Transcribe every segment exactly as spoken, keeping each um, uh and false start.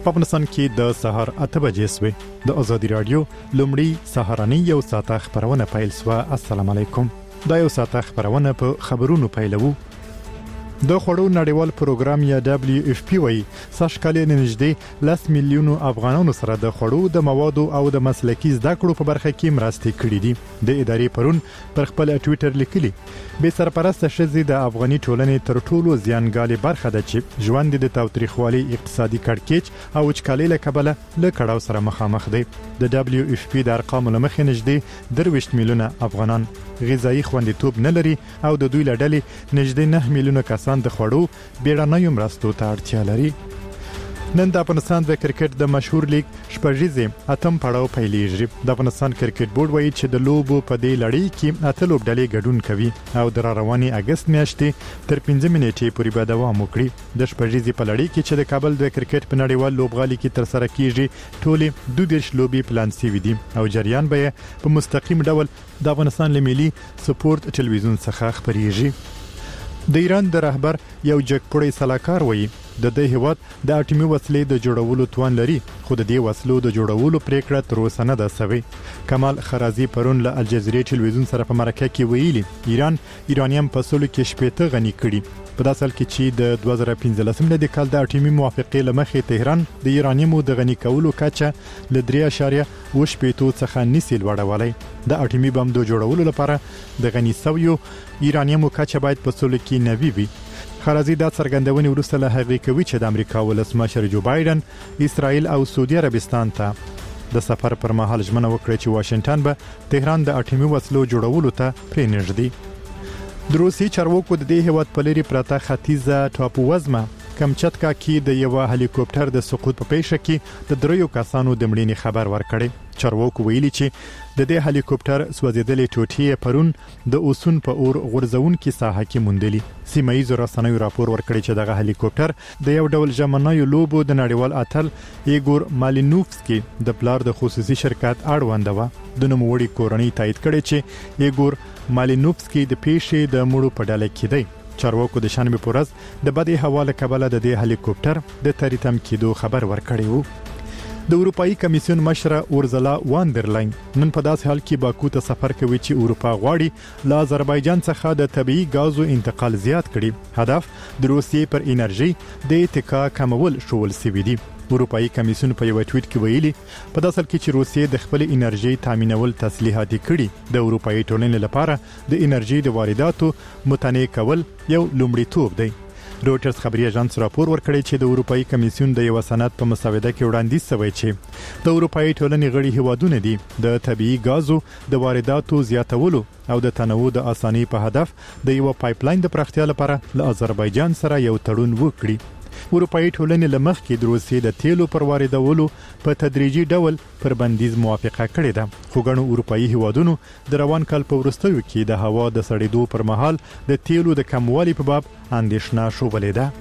په افغانستان کې د سهار اته بجې سوې د ازادي رادیو لومړی سهارنۍ یو ساعته خبرونه پیل سوه. السلام علیکم. دا یو ساعته خبرونه په خبرونو پیلوو. د خوړو نړیوال پروګرام یا دبليو اف پی وایي سږ کال نږدې لس میلیونو افغانانو سره د خوړو د موادو او د مسلکي زده کړو په برخه کې مرستې کړې دي. د ادارې پرون پر خپل ټوئیټر لیکلي بې سرپرسته ښځې د افغاني ټولنې تر ټولو زیانګالې برخه ده چې ژوند د تاوتریخوالي اقتصادي کړکېچ او وچکالۍ له کبله له کړاو سره مخامخ دی. د دبليو اف پی د ارقامو له مخې نږدې درویشت میلیونه افغانان غذایی خوندیتوب نه لري او د دوی له ډلې نږدې نه میلیونه کسان د خوړو بیړنیو مرستو ته اړتیا لري. نن د افغانستان د کرکټ د مشهور لیگ شپږیزې اتم پړاو پیلېږي. د افغانستان کرکټ بورډ وایي چې د لوبو په دې لړۍ کې اته لوبډلې ګډون کوي او د رواني اگست میاشتې تر پنځه نیټې پورې به دوام وکړي. د شپږیزې په لړۍ کې چې د کابل د کرکټ په نړیوال لوبغالي کې تر سره کیږي ټولې دوه دیرش لوبې پلان شوي دي او جریان به په مستقیم ډول د افغانستان له ملي سپورت ټلویزیون څخه خبريږي. د ایران د رهبر یو جګپوړی سلاکار وایي د دې هیواد د اټومي وسلې د جوړولو توان لري خو د دې وسلو د جوړولو پریکړه تر اوسه نه ده شوې. کمال خرازی پرون له الجزیرې ټلویزیون سره په مرکه کې ویلي ایران ایرانیم په سلو کې شپېته غني کړي. په داسې حال کې چې د دوه زره پنځلسم د کال د اټومي موافقې لمخې تهران د ایرانیمو د غني کولو کچه ل درې اعشاریه اووه شپېته څخه نسی لوړولای. د اټومي بم د جوړولو لپاره د غني سویو ایرانیمو کچه باید په سلو کې نوي وي. خرازی دا څرګندونې وروسته له هغې کوي چې د امریکا ولسمشر جو بایدن اسرائیل او سعودي عربستان ته د سفر پر مهال ژمنه وکړه چې واشنگټن به تهران د اټومي وسلو جوړولو ته پرېنږدي. د روسي چارواکو د دې هیواد په لري پرته ختیځه ټاپووزمه کمچتکا کې د یو هلیکوپټر د سقوط په پیښه کې د دریو کسانو د مړینې خبر ورکړی. چارواکو ویلي چې د دې هلیکوپټر سوځېدلې ټوټې پرون د اوسون په اور غورځونکو ساحه کې موندلي. سیمه ییزو رسنیو راپور ورکړی چې دغه هلیکوپټر د یو ډول ژمنیو لوبو د نړیوال اتل ایګور مالینوفسکي د پلار د خصوصي شرکت اړوند و. د نوموړي کورنۍ تایید کړي چې ایګور مالینوفسکي د پیښې د مړو په ډله کې دی. چارواکو د شنبه په ورځ د بدې هوا له کبله د دې هلیکوپټر د تریتم کېدو خبر ورکړی وو. د اروپאי کمیسیون مشره اورزلا واندرلاین نن په داسې حال کې باکو ته سفر کوي چې اروپا غواړي له آذربایجان څخه د طبيعي غازو انتقال زیات کړي. هدف د روسیې پر انرژي د اتکا کمول شول سوي دي. اروپאי کمیسیون په یو ټویټ کې ویلي په داسې حال کې چې روسیې د خپل انرژي تامینول تسلیحاتي کړي د اروپאי ټولنې لپاره د انرژي د وارداتو متنوع کول یو لومړیتوب دی. روټرز خبري اژانس راپور ورکړی چې د اروپאי کمیسیون د یو سند په مسوده کې وړاندیز شوی چې د اروپאי ټولنې غړي هیوادونه دي د طبيعي غازو د وارداتو زیاتولو او د تنوع د اساني په هدف د یو پایپلاین د پراختیا لپاره له آذربایجان سره یو تړون وکړي. اروپאי ټولنې لمخ کې د روسیې د تیلو پر واردولو په تدریجي ډول پر بندیز موافقه کړې ده. خو ګڼو اروپאי هیوادونو د روان کال په وروستیو کې د هوا د سړېدو پر مهال د تیلو د کموالي په باب اندېښنه شوبلې ده.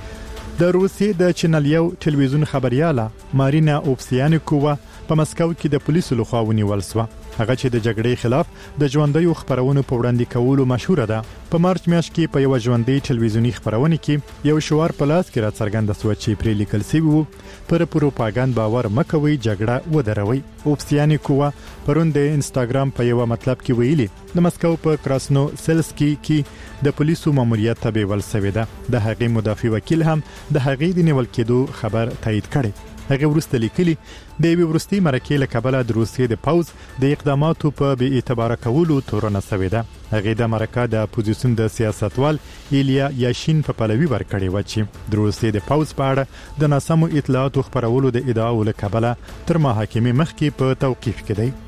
د روسیې د چینل یو ټلویزیون خبرياله مارینا اوبسیانکووا په مسکو کې د پولیسو لخوا ونیول شو. هغه چې د جګړې خلاف د ژوندۍ خبرونو په وړاندې کولو مشهور ده. په مارچ میاشت کې په یو ژوندۍ ټلویزیونی خبرونه کې یو شعار په لاس کې را څرګند شو چې پرې لیکل شوی وو پر پروپاګاندا باور مکوي جګړه ودروي. اوبسیانکووا پرون د انستګرام په یو مطلب کې ویلي د مسکو په کراسنو سلسکی کې د پولیسو ماموریت ته بیول شوی ده. د هغې مدافع وکیل هم د هغې د نیول کېدو خبر تایید کړي. هغه ورسته لیکلي د یوې وروستۍ مرکې له کبله د روسیې د پوز د اقداماتو په بې اعتباره کولو تورنه شوې ده. هغه د مرکه د اپوزیسیون د سیاستوال ایلیا یاشین په پلوي ورکړی و چې د روسیې د پوز په اړه د ناسمو اطلاعاتو خپرولو د ادعاو له کبله تر محاکمې مخکې په توقیف کې دی.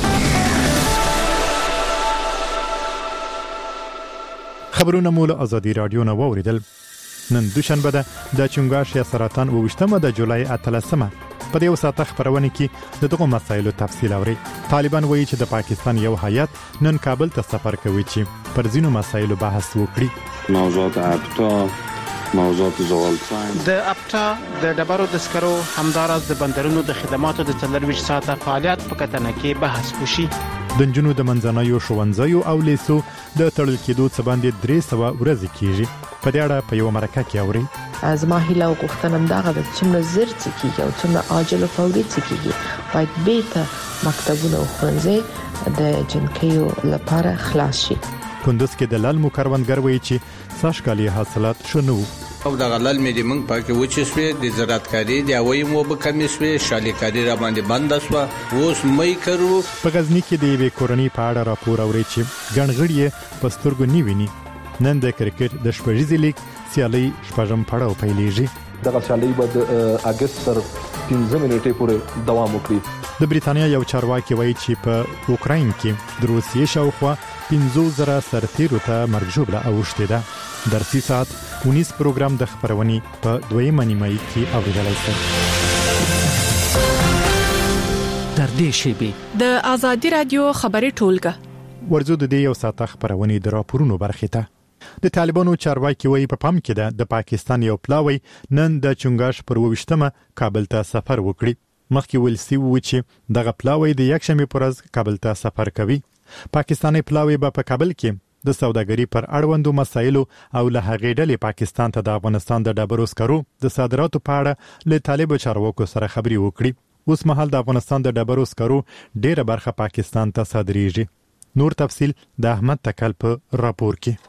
خبرونه مو له ازادي رادیو نه واوریدل. نن دوشنبه ده د چنګاښ یا سرطان وشتمه د جولای اتلسمه په دې وساته خبرونه کې د دغه مسایلو تفصیل اوري. طالبان وایي چې د پاکستان یو هیئت نن کابل ته سفر کوي چې پر ځینو مسایلو بحث وکړي. موضوعات اپتا موضوعات زغالسان د اپتا د ډبرو د سکرو همدارس د بندرونو د خدماتو د څلرویشت ساعته فعالیت په کتنه کې بحث وشي. د نجونو د منځنیو ښوونځیو او لیسو د تړل کېدو څخه باندې درې سوه ورځې کېږي. په دې اړه په یو مرکه کې اوري. زما هیله او غوښتنه هم دغه د څومره زر څه کیږي او څومره عاجل او فوري څه کیږي باید بیرته مکتبونه او ښوونځي د جنکیو لپاره خلاص شي. کندوز کې د لال مکروندګر وایي چې ساشکالي حاصلات شنو او د غلل مې د منګ پاکه وچې شوې د زراعتکاري د اوی مو به کمی شوې شالیکاري را باندې بند شو اوس مې کړو. په غزنی کې د یوې کورنۍ په اړه راپور اوري چې ګڼغړی په سترګو نیویني. نن د کرکټ د شپږیزې لیګ سیالي شپږم پړاو پیلېږي. دغه سیالي به د اگست تر پنځه نیټې پورې دوام وکړي. د بریتانیا یو چارواکي وایي چې په اوکراین کې د روسیې شاوخوا پنځه زره سرتیرو ته مرګ ژوبله اوښتې ده. درسي ساعت ونیس پروګرام د خبرونې په دویمه نیمایي کې اوریدلای شئ. تر دې شیبې د آزادي رادیو خبرې ټولګه ورزو د دې یو ساعت خبرونې د راپورونو برخه ته. د طالبانو چارواکي وایي په پام کې ده د پاکستان یو پلاوی نن د چنګاش پر وشتمه کابل ته سفر وکړي. مخکې ویل سی و چې دغه پلاوی د یکشنبه پر ورځ کابل ته سفر کوي. پاکستاني پلاوی به په کابل کې د سوداګري پر اړوندو مسایلو او له هغې ډلې پاکستان ته د افغانستان د ډبرو سکرو د صادراتو په اړه له طالب چارواکو سره خبري وکړي. اوس مهال د افغانستان د ډبرو سکرو ډیره برخه پاکستان ته صادریږي. نور تفصيل د احمد تکل په راپور کې.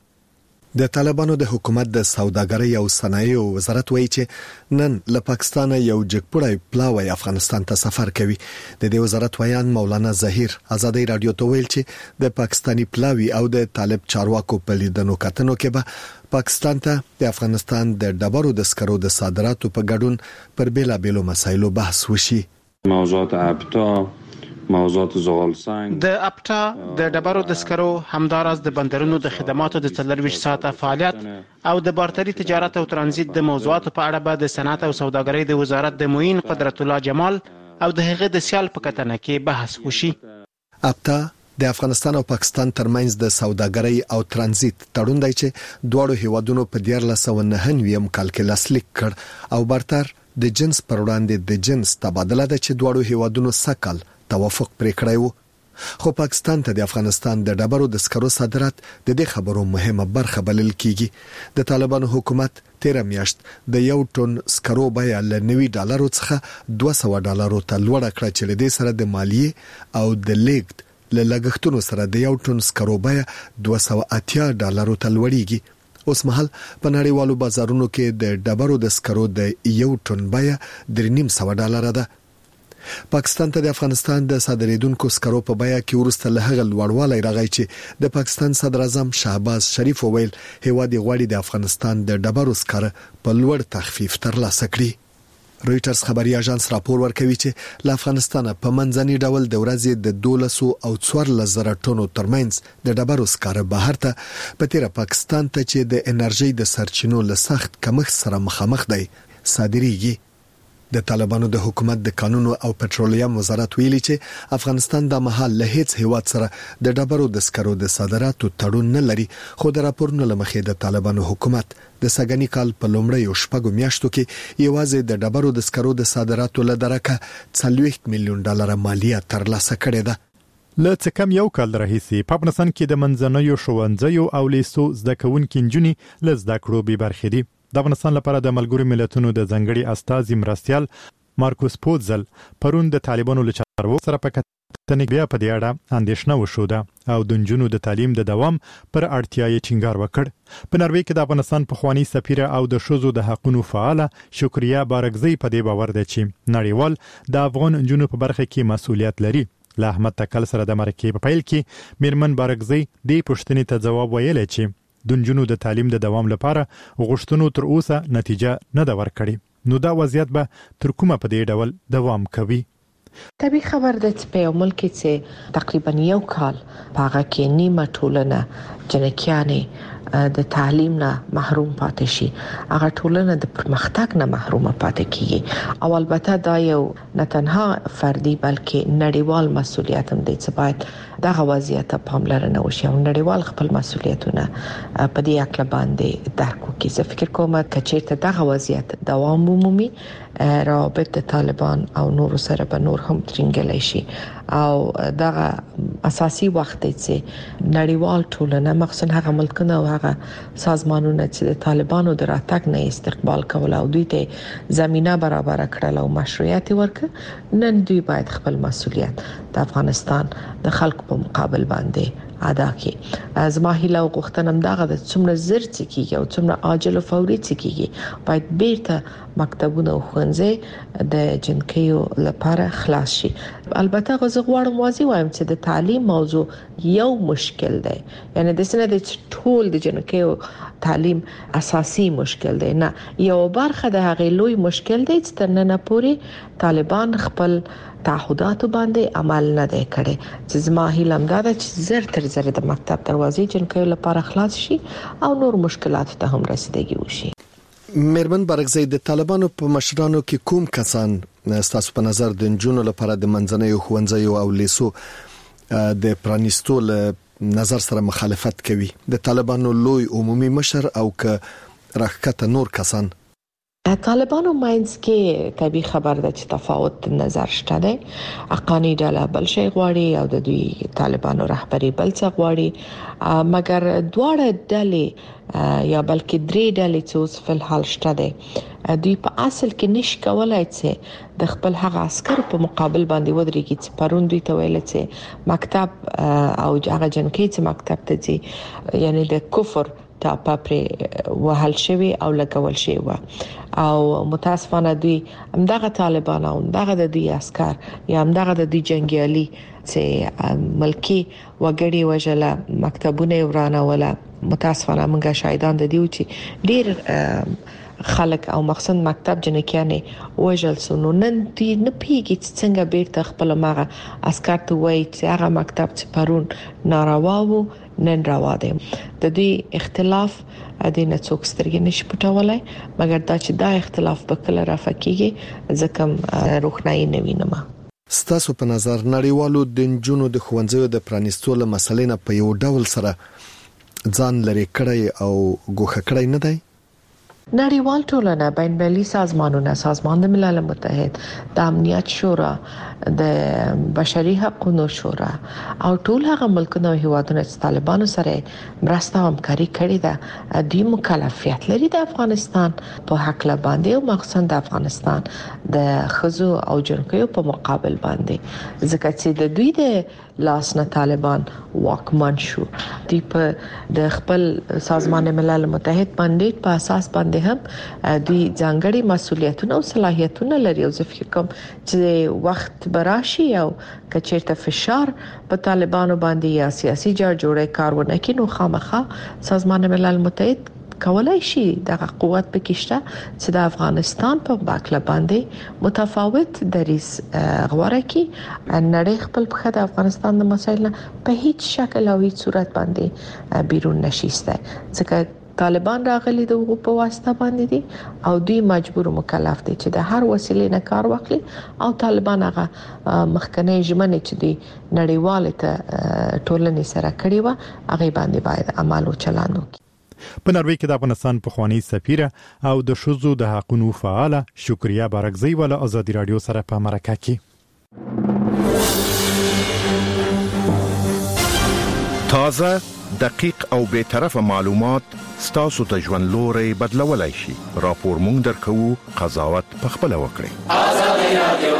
د طالبانو د حکومت د سوداګرۍ او صنایعو وزارت وایي چې نن له پاکستان یو جګپړی پلاوی افغانستان ته سفر کوي. د دې وزارت ویان مولانا ظهیر آزادۍ رادیو ته ویل چې د پاکستانی پلاوی او د طالب چارواکو په لیدنو کتنو کې به پاکستان ته د افغانستان د ډبرو د سکرو د صادراتو په ګډون پر بیلابیلو مسایلو بحث وشي. موضوعات ابتا موضوعات زغال سنگ د اپټا د ډبرو د سکرو همدارس د بندرونو د خدماتو د څلرویشت ساعته فعالیت او د بارتري تجارت او ترانزیت د موضوعاتو په اړه به د صنعت او سوداګرۍ د وزارت د معین قدرت الله جمال او د هغه د سیال په کتنه کې بحث وشي. اپټا د افغانستان او پاکستان ترمنځ د سوداګرۍ او ترانزیت تړون دی چې دواړو هیوادونو په دیار لسو نه نویم کال کې لاسلیک کړ او بارتر د جنس پر وړاندې د جنس تبادله د چې دواړو هیوادونو سکل توافق پرې کړی وو. خو پاکستان ته د افغانستان د ډبرو د سکرو صادرات د دې خبرو مهمه برخه بلل کیږي. د طالبانو حکومت تیر میاشت د یو ټن سکرو بیه له نوي ډالرو څخه دوه سوه ډالرو ته لوړه کړه چې د سره د مالیې او د لیګد له لګښتونو سره د یو ټن سکرو بیه دوه سوه اتیا ډالرو ته لوړیږي. اوس مهال په نړیوالو بازارونو کې د ډبرو د سکرو د یو ټن بیه درې نیم سوه ډالر ده. پاکستان ته د افغانستان د صادریدونکو سکرو په بیه کې ورسته له هغه لوړوالی راغی چې د پاکستان صدر اعظم شهباز شریف وویل هیواد غواړي د افغانستان د ډبرو سکر په لوړ تخفیف ترلاسه کړي. رويټرز خبري اژانس راپور ورکوي چې له افغانستان په منځني ډول د ورځې د دولسو او څوارلس زره ټنو ترمنځ د ډبرو سکر بهر ته په تیر پاکستان ته چې د انرژي د سرچینو له سخت کمښت سره مخامخ دی صادریږي. د طالبانو د حکومت د قانون او پټرولیم وزارت ویلي چې افغانستان د مهال له هیڅ هیواد سره د ډبرو د سکرو د صادراتو تړون نه لري. خو د راپورونو لمخې د طالبانو حکومت د سګنی کال په لومړیو شپږو میاشتو کې یوازې د ډبرو د سکرو د صادراتو له درکه څلوېښت میلیون ډالر مالیه ترلاسه کړې ده. له څه کم یو کال راهیسې په افغانستان کې د منځنیو ښوونځیو او لیسو زده کوونکي نجونې له زده کړو بې برخې دي. د افغانستان لپاره د ملګرو ملتونو د ځنګړي استازي مرستيال مارکوس پوتزل پرون د طالبانو له چارواکو سره په کتنې بیا په دې اړه اندېښنه وشوده او د نجونو د تعلیم د دوام پر اړتیا یې ټینګار وکړ. په نروې کې د افغانستان پخوانی سفیر او د ښځو د حقوقو فعال شکریا بارګزی په دې باور دی چې نړیوال د افغان نجونو په برخه کې مسؤلیت لري. له احمد تکل سره د مرکې په پیل کې میرمن بارګزی دې پوښتنې ته ځواب ویلی چې د نجونو د تعلیم د دوام لپاره غوښتنو تر اوسه نتیجه نه ده ورکړې. نو دا وضعیت به تر کومه په دې ډول دوام کوي؟ طبي خبر ده چې په ملک کې تقریبا یو کال هغه کې نیمه ټولنه جنکیانې د تعلیم نه محروم پاتې شي. هغه ټولنه د پرمختګ نه محروم پاتې کیږي او البته دا یو نه تنها فردي بلکې نړیوال مسؤلیت هم دی چې باید دغه وضعیت ته پاملرنه وشي او نړیوال خپل مسؤلیتونه په دې اړه باندې درک وکړي. زه فکر کوم چې چیرته دغه وضعیت دوام ومومي روابط د طالبان او نور سره به نور هم ترنګلای شي او دغه اساسي وخت دی چې نړیوال ټولنه مخصوصا هغه ملکونه او هغه سازمانونه چې د طالبانو د راتګ نه استقبال کول او دوی ته زمينه برابر کړل او مشروعیت ورکړ، نن دوی باید خپل مسولیت د افغانستان د خلکو په مقابل باندې ادا کړي. زما هیله او غوښتنه هم دغه د څومره زر څکیږي او څومره عاجل او فوري څکیږي باید بیرته مکتبونه او ښوونځي د جنکیو لپاره خلاص شي. البته غوښه غواړم واضح وایم چې د تعلیم موضوع یو مشکل دی، یعنی د سینه د ټول د جنکیو تعلیم اساسي مشکل دی نه، یو برخه د هغه لوی مشکل دی چې تر نن پورې طالبان خپل تعهدات باندې عمل نه دی کړی. چې زما هیله هم دا ده چې زر تر زر د مکتب دروازې جنکیو لپاره خلاص شي او نور مشکلات ته هم رسیدګي وشي. مېرمن برګزی، د طالبانو په مشرانو کې کوم کسان ستاسو په نظر د جنونو لپاره د منځنیو ښوونځیو او لیسو د پرانیستو له نظر سره مخالفت کوي؟ د طالبانو لوی عمومي مشر او که راکته نور کسان؟ طالبانو ماینز کې طبي خبر ده چې تفاوت نظر شته دی. اقانی ډله بل شي غواړي او د دوی طالبانو رهبری بل څه غواړي، مګر دواړه ډلې یا بلکې درې ډلې چې اوس په حال شته دی دوی په اصل کې نش کولای چې د خپل هغه عسكر په مقابل باندې ودرېږي چې پرون دوی ته ویل چې مکتب او هغه جنکي چې مکتب ته ځي یعنی د کفر ټاپه پر وهل شوی او لګول شوی و او متاسفانه دوی همدغه طالبان او همدغه د دوی عسكر یا همدغه د دوی جنگیالي چې ملکی وګړي وجله مکتبونه ورانه ولا متاسفانه موږ شاهدان د دیو چې ډیر خلک او مخصوص مکتب جنکیانه وجل سونو نن دی نه پیږي چې څنګه بیرته خپل ماغه عسكر ته وایي چې هغه مکتب چې پرون ناروا وو نن روا دي. د دې اختلاف د نه څوک سترګې نشي پټولای، مګر دا چې دا اختلاف په کله رافقيږي ځکه روښنايي نه وینم. ستاسو په نظر نړیوالو د جنونو د ښوونځیو د پرانیستو له مسلې نه په یو ډول سره ځان لري کړی او ګوښه کړی نه دی؟ نړیوال ټولنه، بین المللي سازمانونه، سازمان د ملل متحد، د امنیت شورا، د بشري حقوقو شورا او ټول هغه ملکونه او هیوادونه چې طالبانو سره مرسته او همکاري کړې ده دوی مکلفیت لري د افغانستان په حق له باندې او مخصوصا د افغانستان د خزو او جنکیو په مقابل باندې، ځکه چې د دوی د لاس نه طالبان واکمن شو. دوی په د خپل سازمان ملل متحد باندې په اساس باندې هم دوی ځانګړي مسولیتونه او صلاحیتونه لري او زه فکر کوم چې وخت براشي او کچېرته فشار په طالبانو باندې یا سیاسي جار جوړه کارونه کې نو خامخا سازمان ملل متحد کولای شي دغه قوت پکښته چې د افغانستان په باکله باندې متفاوت دریس غوړه کې نړۍ خپل په د افغانستان د مسایل په هیڅ شکل او هیڅ صورت باندې بیرون نشيسته، ځکه طالبان راغلي د حقوق په واسطه باندې دي او دوی مجبور مکلف دي چې د هر وسیلې نه کار واخلي او طالبان هغه مخکنی ژمنه چې دي نړیواله ته ټولنې سره کړی و هغه باندې باید عمل او چلند وکړي. په نروې کې د افغانستان پخوانی سفیره او د شذو د حقوقو فعال شکریا برګزی ول ازادي رادیو سره په مرکه کې تازه دقیق او به طرفه معلومات ستاسو ته ژوند لوري بدلولای شي. راپور مونږ درکو، قضاوت په خپل وکړئ. ازادي رادیو.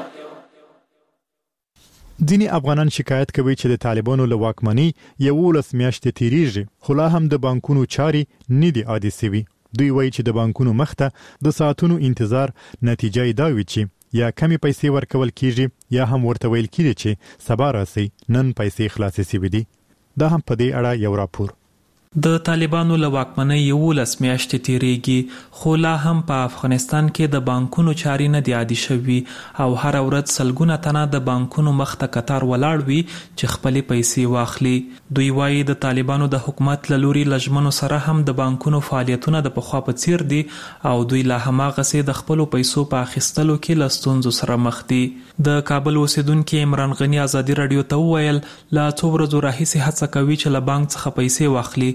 ځینې افغانان شکایت کوي چې د طالبانو له واکمنۍ یولس میاشتې تیریږي خو لا هم د بانکونو چاري نه دي عادي سوي. دوی وایي چې د بانکونو مخته د ساعتونو انتظار نتیجه یې دا وي چې یا کمی پیسې ورکول کیږي یا هم ورته ویل کیږي چې سبا راسي نن پیسې خلاصې سوي دي. دا هم په دې اړه یو راپور. د طالبانو له واکمنۍ یولس میاشتې تیریږي خو لا هم په افغانستان کې د بانکونو چاري نه دی عادي شوي او هر ورځ سلګونه تنه د بانکونو مخ ته قطار ولاړ وي چې خپلې پیسې واخلي. دوی وایي د طالبانو د حکومت له لوري لجمنو سره هم د بانکونو فعالیتونه د پخوا په څیر دي او دوی لا هماغسې د خپلو پیسو په اخیستلو کې له ستونزو سره مخ دي. د کابل اوسیدونکي عمران غنی ازادي رادیو ته وویل لا څو ورځې راهیسې هڅه کوي چې له بانک څخه پیسې واخلي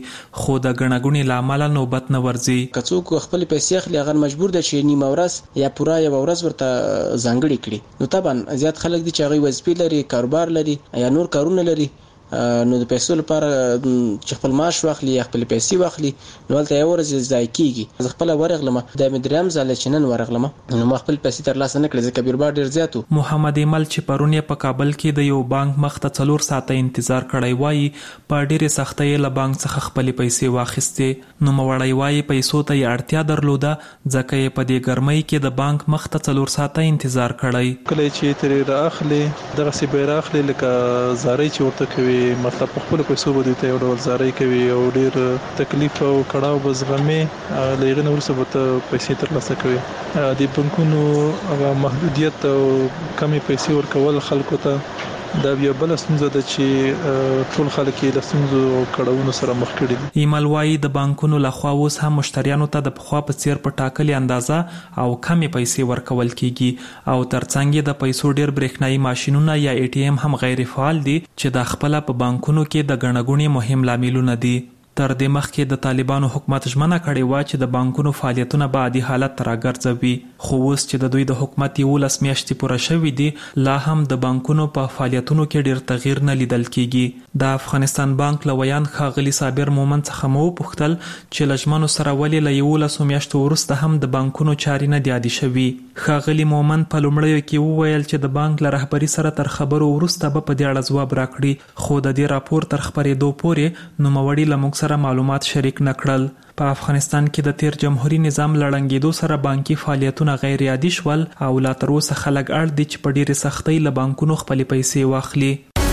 خو د غنغونی لامل نوبت نه ورځي. کڅوک خپل پیسې اخلي هغه مجبور ده چې نیمه ورځ یا پوره یو ورځ ورته ځانګړي کړي. نو طبعا زیات خلک دي چې هغه وظیفې لري، کاروبار لري یا نور کارونه لري، نو د پیسو لپاره چې خپل معاش واخلي یا خپل پیسې واخلي نو هلته یو ورځ ځای کېږي. زه خپله ورغلم د مې درېیم ځل چې نن ورغلم نو ما خپل پیسې ترلاسه نه کړې ځکه بیروبار ډېر زیات و. محمد ایمل چې پرون یې په کابل کې د یو بانک مخ ته څلور ساعته انتظار کړی وایي په ډېرې سختۍ یې له بانک څخه خپلې پیسې واخیستې. نوموړی وایي پیسو ته یې اړتیا درلوده ځکه یې په دې ګرمۍ کې د بانک مخ ته څلور ساعته انتظار کړی. کله چې ترې رااخلي دغسې به یې رااخلي لکه زارۍ چې ورته کوي، مطلب په خپل پیسو باندې ته یو ډول زارۍ کوي او ډېر تکلیف او کړاو به زغمي، له هغې نه وروسته به ته پیسې ترلاسه کوي. د بانکونو هغه محدودیت او کمې پیسې ورکول خلکو ته دا بیا بل ستونزه ده چې ټول خلک یې له ستونزو او کړاوونو سره مخ کړي دي. ایمل وایي د بانکونو لخوا اوس هم مشتریانو ته د پخوا په څیر په ټاکلې اندازه او کمې پیسې ورکول کیږي او ترڅنګ د پیسو ډېر برېښنايي ماشینونه یا ای ټي ایم هم غیر فعال دي چې د خپل په بانکونو کې د غنغونی مهم لاملونه دي. تر دې مخکې د طالبانو حکومت ژمنه کړې و چې د بانکونو فعالیتونه به عادي حالت ته راګرځوي، خو اوس چې د دوی د حکومت یولس میاشتې پوره شوې دي لا هم د بانکونو په فعالیتونو کې ډېر تغییر نه لیدل کیږي. د افغانستان بانک له ویان ښاغلي صابر مومن څخه مو وپوښتل چې له ژمنو سره ولې له یولسو میاشتو وروسته هم د بانکونو چارې نه دي عادي شوي. ښاغلي مومن په لومړیو کې وویل چې د بانک له رهبري سره تر خبرو وروسته به په دې اړه ځواب راکړي، خو د دې راپور تر خپرېدو پورې نوموړي له موږ سره معلومات شریک نه کړل. په افغانستان کې د تیر جمهوریت نظام لړنګېدو سره بانکي فعالیتونه غیر عادي شول او لا تر اوسه خلک اړ دي چې په ډېرې سختۍ له بانکونو خپلې پیسې واخلي.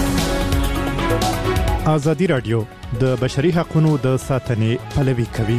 ازادي راډیو د بشري حقوقو د ساتنې پلوي کوي.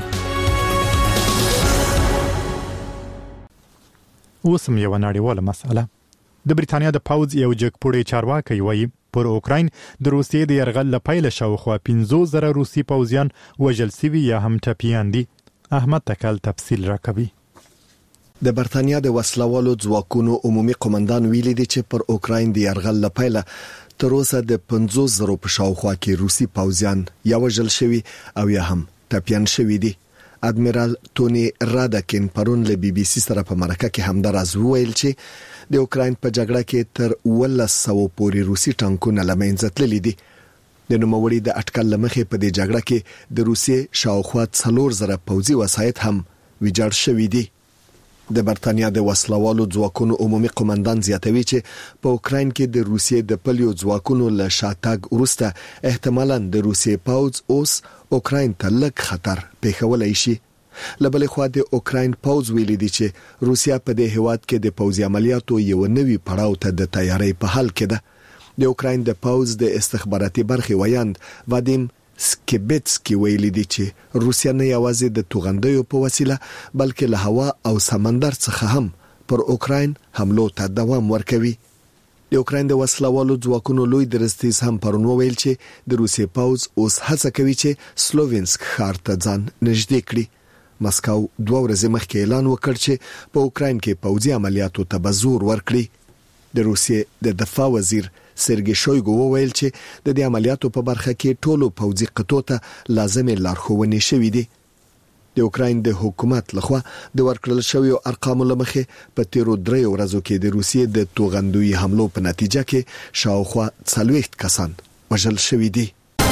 اوس هم یو نړیواله مسله. د بریتانیا د پوز یو جګپوړی چارواکي وایي پر اوکراین د روسیې د يرغل لپاره شاوخوا پنځه زره روسي پوځیان وژل شوي یا هم ټپیان دي. احمد تکل تفصیل راکوي. د برتانیا د وسلوالو ځواکونو عمومي قومندان ویلي دی چې پر اوکراین د يرغل لپاره تر اوسه د پنځه زره په شاوخوا کې روسي پوځیان یا وژل شوي او یا هم ټپیان شوي دي. ادمیرال تونی رادکین پرون له بي بي سي سره په مرکه کې همدارز وویل چې د اوکراین په جګړه کې تر ولس سو پورې روسي ټانکونه لمنځه تللي دي. د نوموړي د اټکل لمخې په دې جګړه کې د روسیې شاوخوا څلور زره پوځي وسایط هم ویجاړ شوي دي. د برتانیا د وسلوالو ځواکونو عمومي قومندان زیاتوي چې په اوکراین کې د روسیې د پلیو ځواکونو له شاتګ وروسته احتمالاً د روسیې پوځ اوس اوکراین ته لږ خطر پیښولای شي. لبل خو د اوکراین پوځ ویلي دی چې روسیا په دې هیواد کې د پوځي عملیاتو یو نوي پړاو ته د تیاری په حال کې ده. د اوکراین د پوځ د استخباراتي برخې ویاند وادیم سکیبټسکی ویلي دی چې روسیا نه یوازې د توغندیو په وسیله بلکې له هوا او سمندر څخه هم پر اوکراین حملو ته دوام ورکوي. د اوکراین د وسلوالو ځواکونو لوی درستیز هم پرون ویل چې د روسیې پوځ اوس هڅه کوي چې سلووینسک ښار ته ځان نږدې کړي. مسکو دوه ورځې مخکې اعلان وکړ چې په اوکراین کې پوځي عملیاتو ته به زور ورکړي. د روسیې د دفاع وزیر سرګی شویګو وویل چې د دې عملیاتو په برخه کې ټولو پوځي قطو ته لازمې لارښوونې شوې دي. د اوکراین د حکومت لخوا د ورکړل شویو ارقامو لمخې په تیرو درې ورځو کې د روسیې د توغندوی حملو په نتیجه کې شاوخوا څلوېښت کسان وژل شوي دي.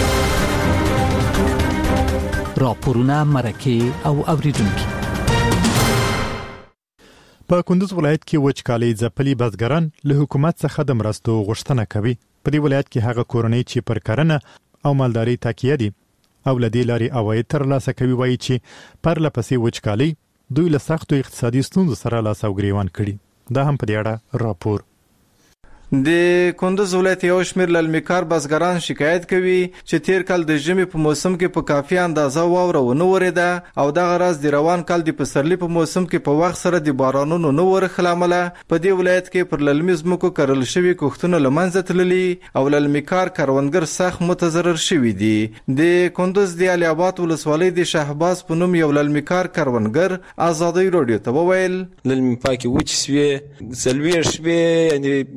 راپورونه مرکه او اوریدونکو. په کندوز ولایت کې وچکالي ځپلي بزګران له حکومت څخه د مرستو غوښتنه کوي. په دې ولایت کې هغه کورنۍ چې پر کرنه او مالداري تکیه دي او لدې لاري عواید ترلاسه کوي وایي چې پر لپسې وچکالي دوی له سختو اقتصادي ستونزو سره لاس او ګریوان کړي. دا هم په دې اړه راپور. د کندوز ولایت یو شمېر للمیکار بزګران شکایت کوي چې تیر کال د ژمي په موسم کې په کافي اندازه واوره ونه وریده او دغه راز د روان کال د پسرلي په موسم کې په وخت سره د بارانونو نه ورخل عمله په دې ولایت کې پر للمي ځمکو کرل شوي کښتونه له منځه تللي او للمیکار کروندګر سخت متضرر شوي دي. د کندوز د علي آباد ولسوالۍ د شهباز په نوم یو للمیکار کروندګر ازادي رادیو ته وویل للمی پاکي وچ سوي سلویر شوي یعنی بارانونه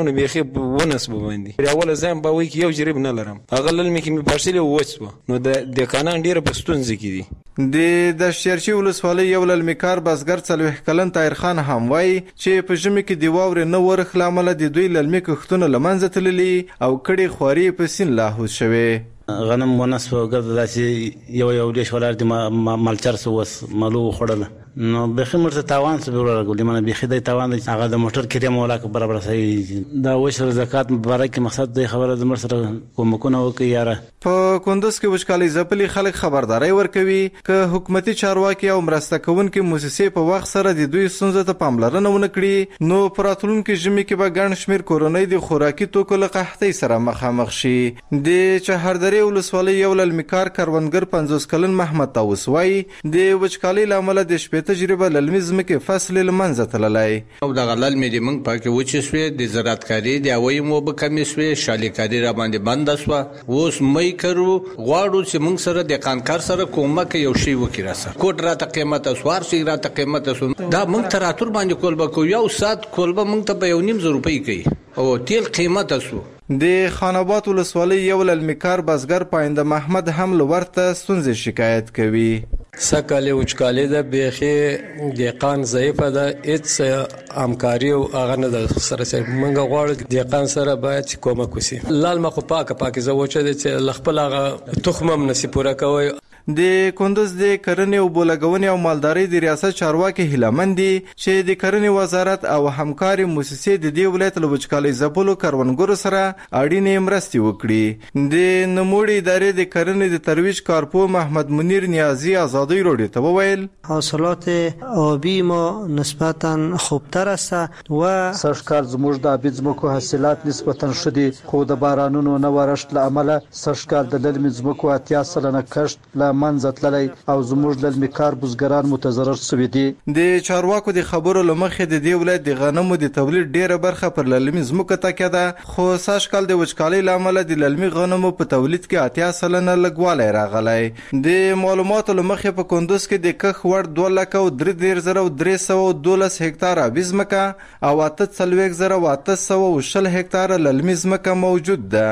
نه بیخي ونس باندې اوله ځم به وای یو جریب نه لرم هغه للمې کې می پارسل وڅو نو د د قانون ډیره پستونځ کې دي د د شیرچی ولسوالۍ یو للمیکار بازګر څلوح کلن طاهر خان هم وای چې په ژمي کې دی واورې نه ورخ لامل د دوی للمی کښتونه لمنځه تللي او کړي خوري په سین لاهوس شوي غنم ونس په ګرځ داسې یو یو دیش ولر د مالچر سوس مالو خړل نو بخې مرته تاوان څه ورغلی منه بخې د تاوان هغه د موټر کریم ولاک برابر صحیح دا وشر زکات مبارک مقصد د خبره د مرسره کومکونه وکي یاره په کندوز کې وشکالي ځپلي خلک خبرداري ورکوي ک حکومتي چارواکي او مرسته کوونکي مؤسسې په وخت سره د دوی ستونزې ته پاملرنه ونه کړي نو پراتلونکو ژمي کې به ګڼ شمیر کورونی د خوراکي توکو له قحطۍ سره مخامخ شي د چهردرې ولسوالۍ یو للمیکار کروندګر پنځوس کلن محمد طاووس وایي د وچکالۍ له امله د شپې تجربه للمزم کې فصل لمنځه تللی او د غلل مې د منګ پاکه وچې شوې د زراعتکاري د اوی مو به کمې شوې شالیکاري را باندې بند شوه اوس مې کرو غواړو چې موږ سره د قانکار سره کومک یو شی وکړي را سره کوټ راته قیمت اسوار شي راته قیمت اسو دا موږ تراتور باندې کول به کو یو سات کول به موږ ته په یو نیم زر روپۍ کوي او تیل قیمت اسو د خاناباد ولسوالۍ یو للمیکار بازګر پاینده محمد هم لورته ستونزې شکایت کوي سکاله وچکاله ده بیخي دیقان ضعیفه ده هیڅ همکاري او هغه نه ده سره سره موږ غواړو دیقان سره باید کومک وشي لال مخ پاکه پاکه زوچه ده چې لخپل هغه تخمم نسی پوره کوي د کندوز د کرنې او بولګونې او مالدارۍ د ریاست چارواکي هیلمن دي چې د کرنې وزارت او همکاري مؤسسې د دې ولایت له وچکالۍ ځپلو کروندګرو سره اړینې مرستې وکړي د نوموړي ادارې د کرنې د ترویج کارپو محمد منیر نیازی آزادی راډیو ته وویل حاصلات آبی ما نسبتا خوبتر است و سرشکال زموږ د آبی ځمکو حاصلات نسبتا شدي خو د بارانونو نه ورشت له امله سرشکال د للمي ځمکو اتیا سلنه کښت له منځه تللی او زموږ للمیکار بزګران متضرر شوي دي د چارواکو د خبرو له مخې د دې ولایت د غنمو د تولید ډیره برخه پر للمي ځمکو تکیه ده خو سږکال د وچکالۍ له امله د للمي غنمو په تولید کې اتیا سلنه لږوالی راغلی د معلوماتو له مخې په کندوز کې د کښ وړ دوه لکه او درې دېرش زره او درې سوه دولس هکتاره آبي ځمکه او اته څلوېښت زره او اته سوه او شل هکتاره للمي ځمکه موجود ده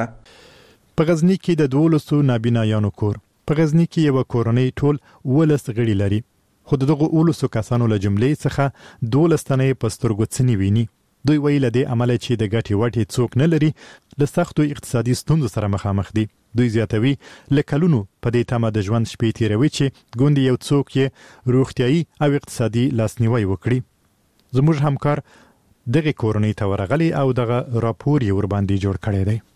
په غزني کې د دولسو نابینایانو کور په غزني کې یو کورنۍ ټول ولس غړي لري خو دغه ولسو کسانو له جملې څخه دولس تنه په سترګو څنی ویني دوی ویل د عمل چې د ګټي وټي څوک نه لري له سختو اقتصادي ستونزو سره مخامخ دي دوی زیاتوي لکلونو په دې تمه د ژوند شپې تیروي چې ګوندې یو څوک یې روغتيایي او اقتصادي لاسنیوي وکړي زموږ همکار دغه کورنۍ ته ورغلي او دغه راپور یې ور باندې جوړ کړی دی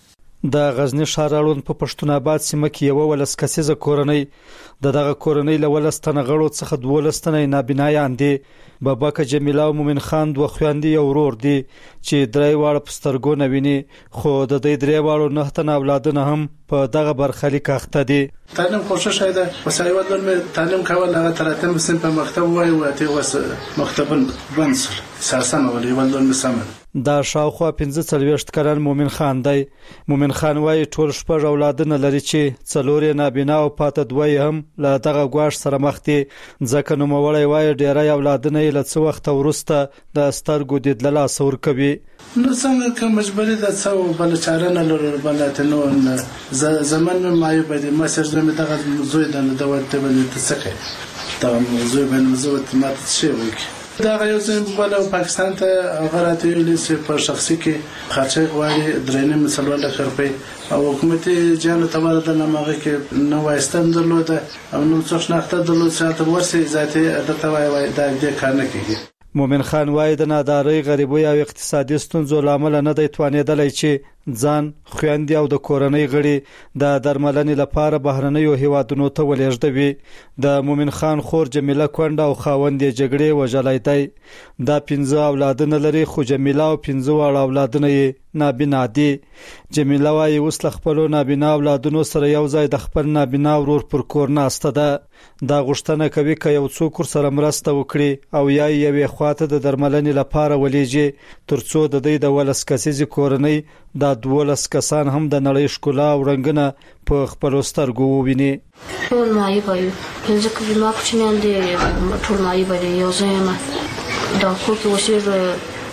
د غزنی ښار اړوند په پښتون آباد سیمه کې یو ولس کسیزه کورنۍ د دغه کورنۍ له ولس تنه غړو څخه دولس تنه نابینایان دي بابک جمیله او مومن خان دوه خويندې او ورور دي چې درې واړه پسترګو نه ویني خو د دې درې واړو نه تنه اولادونه هم په دغه برخلیک اخته دي تعلیم کوشش شاید وسایل ولر تعلیم کول هغه تراتم بسم په مکتب وای او ته وس مکتب بنسل سرسم ولې ولر مسمن دا شاوخوا پنځه څلوېښت کلن مومن خان دی مومن خان وایي ټول شپږ اولادونه لري چې څلور یې نابینا او پاته دوی هم له دغه ګواښ سره مخ دي ځکه نوموړی وایي ډېری اولادونه یې له څه وخته وروسته د سترګو دید له لاسه ورکوي نو څنګه که مجبوري ده څه بل چاره نه لرو بل ته نو زمن مې باید مسج دې دغه زوی د دوت باندې تسکه دا موضوع باندې زوت ماته شي وکي دا یو څه په پاکستان ته غراته لیسه په شخصي کې خرچه غواړي درېنه مثلا د خرپي او حکومت جان تبار د نامغه کې نو واستم درلوده او نو څه شناخته درلوده چې ورسي ذاتي د توای وای د دې کار نه کوي مومن خان وایي د نادارۍ غریبۍ او اقتصادي ستونزو لامل نه دی توانېدلی چې ځان خويندې او د کورنۍ غړي د درملنې لپاره بهرنیو هیوادونو ته ولېږدوي د مومن خان خور جمیله کونډه او خاوند یې جګړې وژلی دی دا پنځه اولادونه لري خو جمیله او پنځه واړه اولادونه یې نابینا دي جمیله وایي اوس له خپلو نابینا اولادونو سره یو ځای د خپل نابینا ورور پر کور ناسته ده دا غوښتنه کوي که یو څوک ورسره مرسته وکړي او یا یوې خواته د درملنې لپاره ولېږي تر څو د دوی د ولس کسیزې کورنۍ دا دولس کسان هم د نړۍ ښکلا او رنګونه په خپلو سترګو وویني ټول مایي وایو پنځه کلمه کوچنیان دي ټول مایي وایي یو ځای ما دا خو کې اوسېږي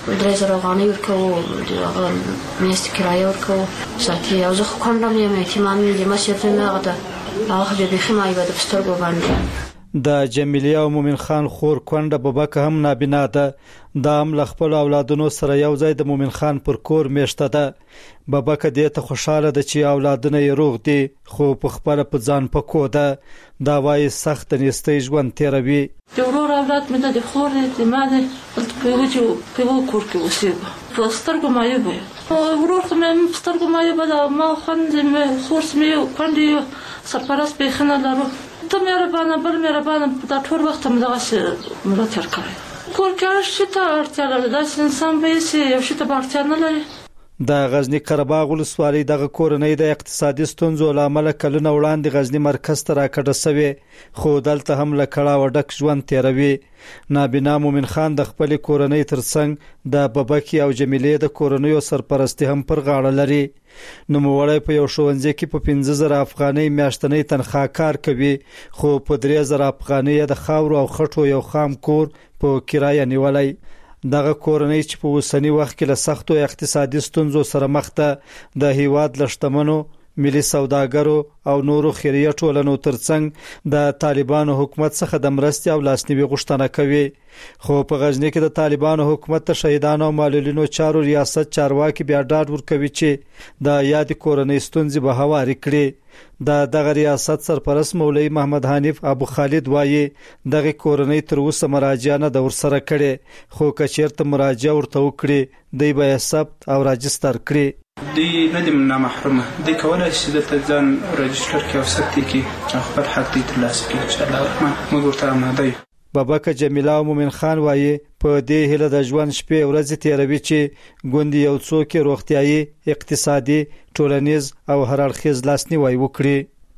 درې زره افغانۍ ورکوو هغه میاشتې کرایه ورکوو ساتي او زه خو کونډه یم یتیمان مې د مشر نه هغه ده هغه خو بیخي مایبه د په سترګو باندې د جمیلې او مومن خان خور کونډه ببکه هم نابینا ده. دا هم له خپل اولادونو سره یو ځای د مومن خان پر کور میشته ده. ببکه دې ته خوشاله ده چې اولادونه یې روغ دي خو په خپل په ځان پکو ده. دا وايي سخت نیستي ژوند تیروي. د ورور اولاد مې د خور دې ما دې په یو چې په یو کور کې اوسېږم په سترګو مایبه ورور خو مې په سترګو مایبه ده ما خوند مې خور مې کونډې سرپرست به خنه لرو ته مهربانه بل مهربانه دا ټول وخت موږ دغه ملاتړ کوي کور کې شي ته اړتیا لري دا انسان به سي یو شي ته اړتیا نه لري. د غزنی قرهباغ ولسوالۍ دغه کورنۍ د اقتصادي ستونزو لامل کلونه وړاندې غزنی مرکز ته راکړه سوی خو دلته هم له کړه وډک ژوند تیروي. نابینا مومن خان د خپل کورنۍ ترڅنګ د ببکی او جمیلې د کورنۍ سرپرستی هم پر غاړه لري. نو موړی په یو ښوونځي کې په پنځه زره افغانۍ میاشتنۍ تنخواه کار کوي خو په درې زره افغانۍ د خاور او خټو یو خام کور په کرایه نیولای. دغه کورنۍ چې په اوسنی وخت کې له سختو اقتصادي ستونزو سره مخ ده د هیواد لشتمنو ملي سوداګرو او نورو خیریه ټولنو ترڅنګ د طالبانو حکومت څخه د مرستې او لاسنیوي غوښتنه کوي. خو په غزنی کې د طالبانو حکومت ته شهیدانو او معلولینو چارو ریاست چارواکي بیا ډاډ ورکوي چې د یاد کورنۍ ستونزې به هواري کړي. د دغه ریاست سرپرست مولوی محمد حنیف ابو خالد وایي دغه کورنۍ تر اوسه مراجعه نه د ورسره کړي خو کچیرته مراجعه ورته وکړي دی به ثبت او راجستر کړي. دی نه د محرومه دی کولای شي د ځان راجستر کې او ثبت کې خپل حق دی ترلاسه کړي ان شاء الله الرحمن موږ ورته آماده یو. بابکه جمیله او مومن خان وایي په دې هله د ژوند شپې ورځې تیروي چې ګوندې یو څوک روغتیايي اقتصادي ټولنیز او هر اړخیز لاسنیوي وکړي.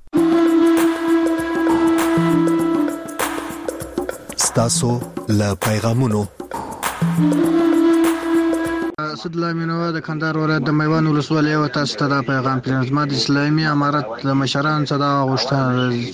ستاسو له پیغامونو اسد الله مینوا د کندهار ولایت د میوان ولسوالۍ او تاسو ته دا پیغام پرېږدم. زما د اسلامي امارت د مشرانو څخه دا غوښتنه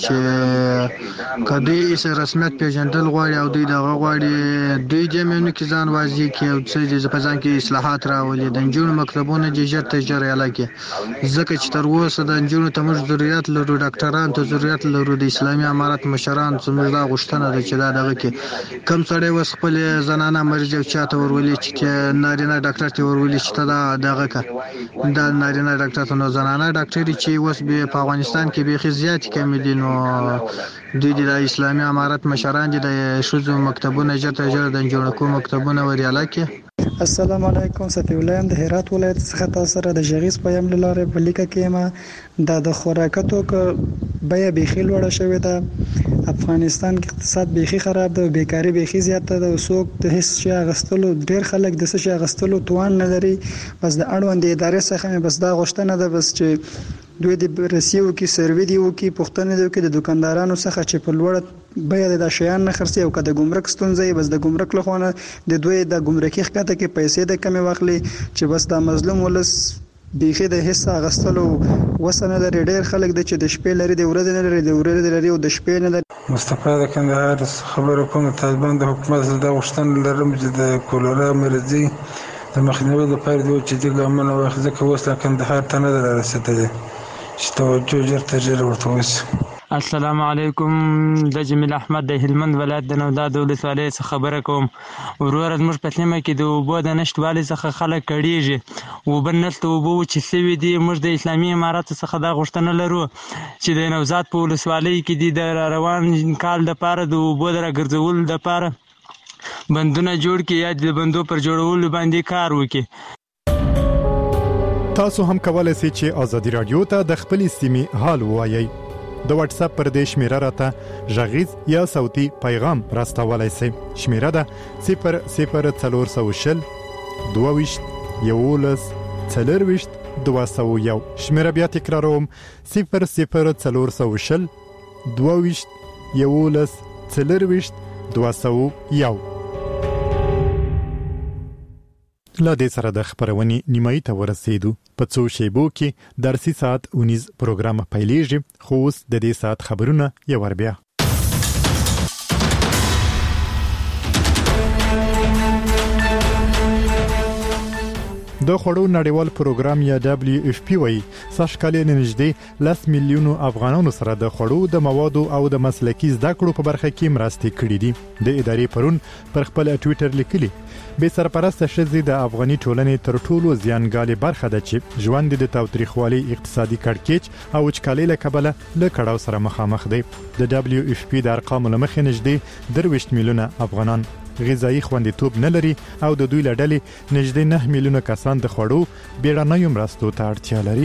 چې کدی یې رسمیت پیژندل غواړي او دوی دغه غواړي دوی جمعونو کې ځان واځي کې او څه د ځان کې اصلاحات راولي د نجونو مکتبونه ججر تجر علاقه ځکه چې تر اوسه د نجونو ته موږ ضرورت لرو ډاکټران ته ضرورت لرو. د اسلامي امارت مشران څخه دا غوښتنه ده چې دا دغه کې کم سړی وس خپل زنانه مرجع چاته ورولي چې نارینه ډاکټر ته ورولي چې دا دغه کا دا نارینه ډاکټر ته نو زنانه ډاکټري چې وس به په افغانستان کې به خزيات کم دي نو دوی د اسلامي امارت مشران د شوزو مکتبونه جته جوړ د جوړکو مکتبونه وریاله کې. السلام علیکم صفی الله ام د هرات ولایت څخه تاسو سره د جغیز پیغام لاره په لیکه کې ما د د خوراکاتو ک بیا بيخي لوړه شوې ده. افغانستان کې اقتصاد بيخي خراب ده، بیکاری بيخي زیاته ده، وسوک د هیڅ شي غستلو ډیر خلک د څه شي غستلو توان نه لري. بس د اړوند ادارې څخه بس دا غوښتنه ده بس چې دوی د رسیو کې سروي دی او کې پښتنه دی کې د دکاندارانو څخه چې په لوړ بیا د شیان نه خرڅي او کده ګمرک ستونزې بس د ګمرک لخوانه د دوی د ګمرکي خکته کې پیسې د کمی واخلي چې بس د مظلوم ولس بیخي د حصہ غستلو وسنه لري. ډیر خلک د چې د شپې لري د ورځې نه لري د ورځې لري او د شپې نه لري. مصطفی د کندهار خبرو کوم طالبان د حکومت د غشتن لرم چې د کولرا مرضی د مخنیوي لپاره دوی چې د ګامنه واخذ کوسله کندهار ته نه رسیدلي چې توجه جر تجر ورته وسی. السلام علیکم، د جمیل احمد د هلمند ولایت د نوداد ولسوالۍ څخه خبره کوم. ورور زموږ په سیمه کې د اوبو د نشټوالي څخه خلک کړيږي او بل نشته اوبو چې سوي دي. موږ د اسلامي امارت څخه دا غوښتنه لرو چې د نوزاد په ولسوالۍ کې د روان کال د پاره د اوبو د راګرځول د پاره بندونه جوړ کړي یا د بندو پر جوړولو باندې کار وکړي. تاسو هم کولای شئ چې ازادي رادیو ته د خپل سیمې حال ووایي. د واتس اپ پر دې شمیره راته ژغیز یا صوتي پیغام راستولای شئ. شمیره ده صفر صفر څلور سوه شل دوه ویشت یولس څلور ویشت دوه سوه یو. شمیره بیا تکراروم صفر صفر څلور سوه شل دوه ویشت یولس څلور ویشت دوه سوه یو. لا دې سره د خبرونې نیمایي ته ورسېدو. په څو شیبو کې درسي ساعت اونیز پروګرام پیلېږي خو اوس د دې ساعت خبرونه یو ور بیا. د خوړو نړیوال پروګرام یا دبليو اف پی وايي سږ کال نږدې لس میلیونو افغانانو سره د خوړو د موادو او د مسلکي زده کړو په برخه کې مرستې کړې دي. د ادارې پرون پر خپل ټوئیټر لیکلي به سرپرسته ښځې د افغاني ټولنې تر ټولو زیانګالې برخه ده چې ژوند د تاوتریخوالي اقتصادي کړکېچ او وچکالۍ له کبله له کړاو سره مخامخ دی. د دبليو اف پی د ارقامو له مخې نږدې درویشت میلیونه افغانان غذایی خوندیتوب نه لري او د دوی لړلې نږدې نه میلیونه کسان د خوړو بیړنیو مرستو ته اړتیا لري.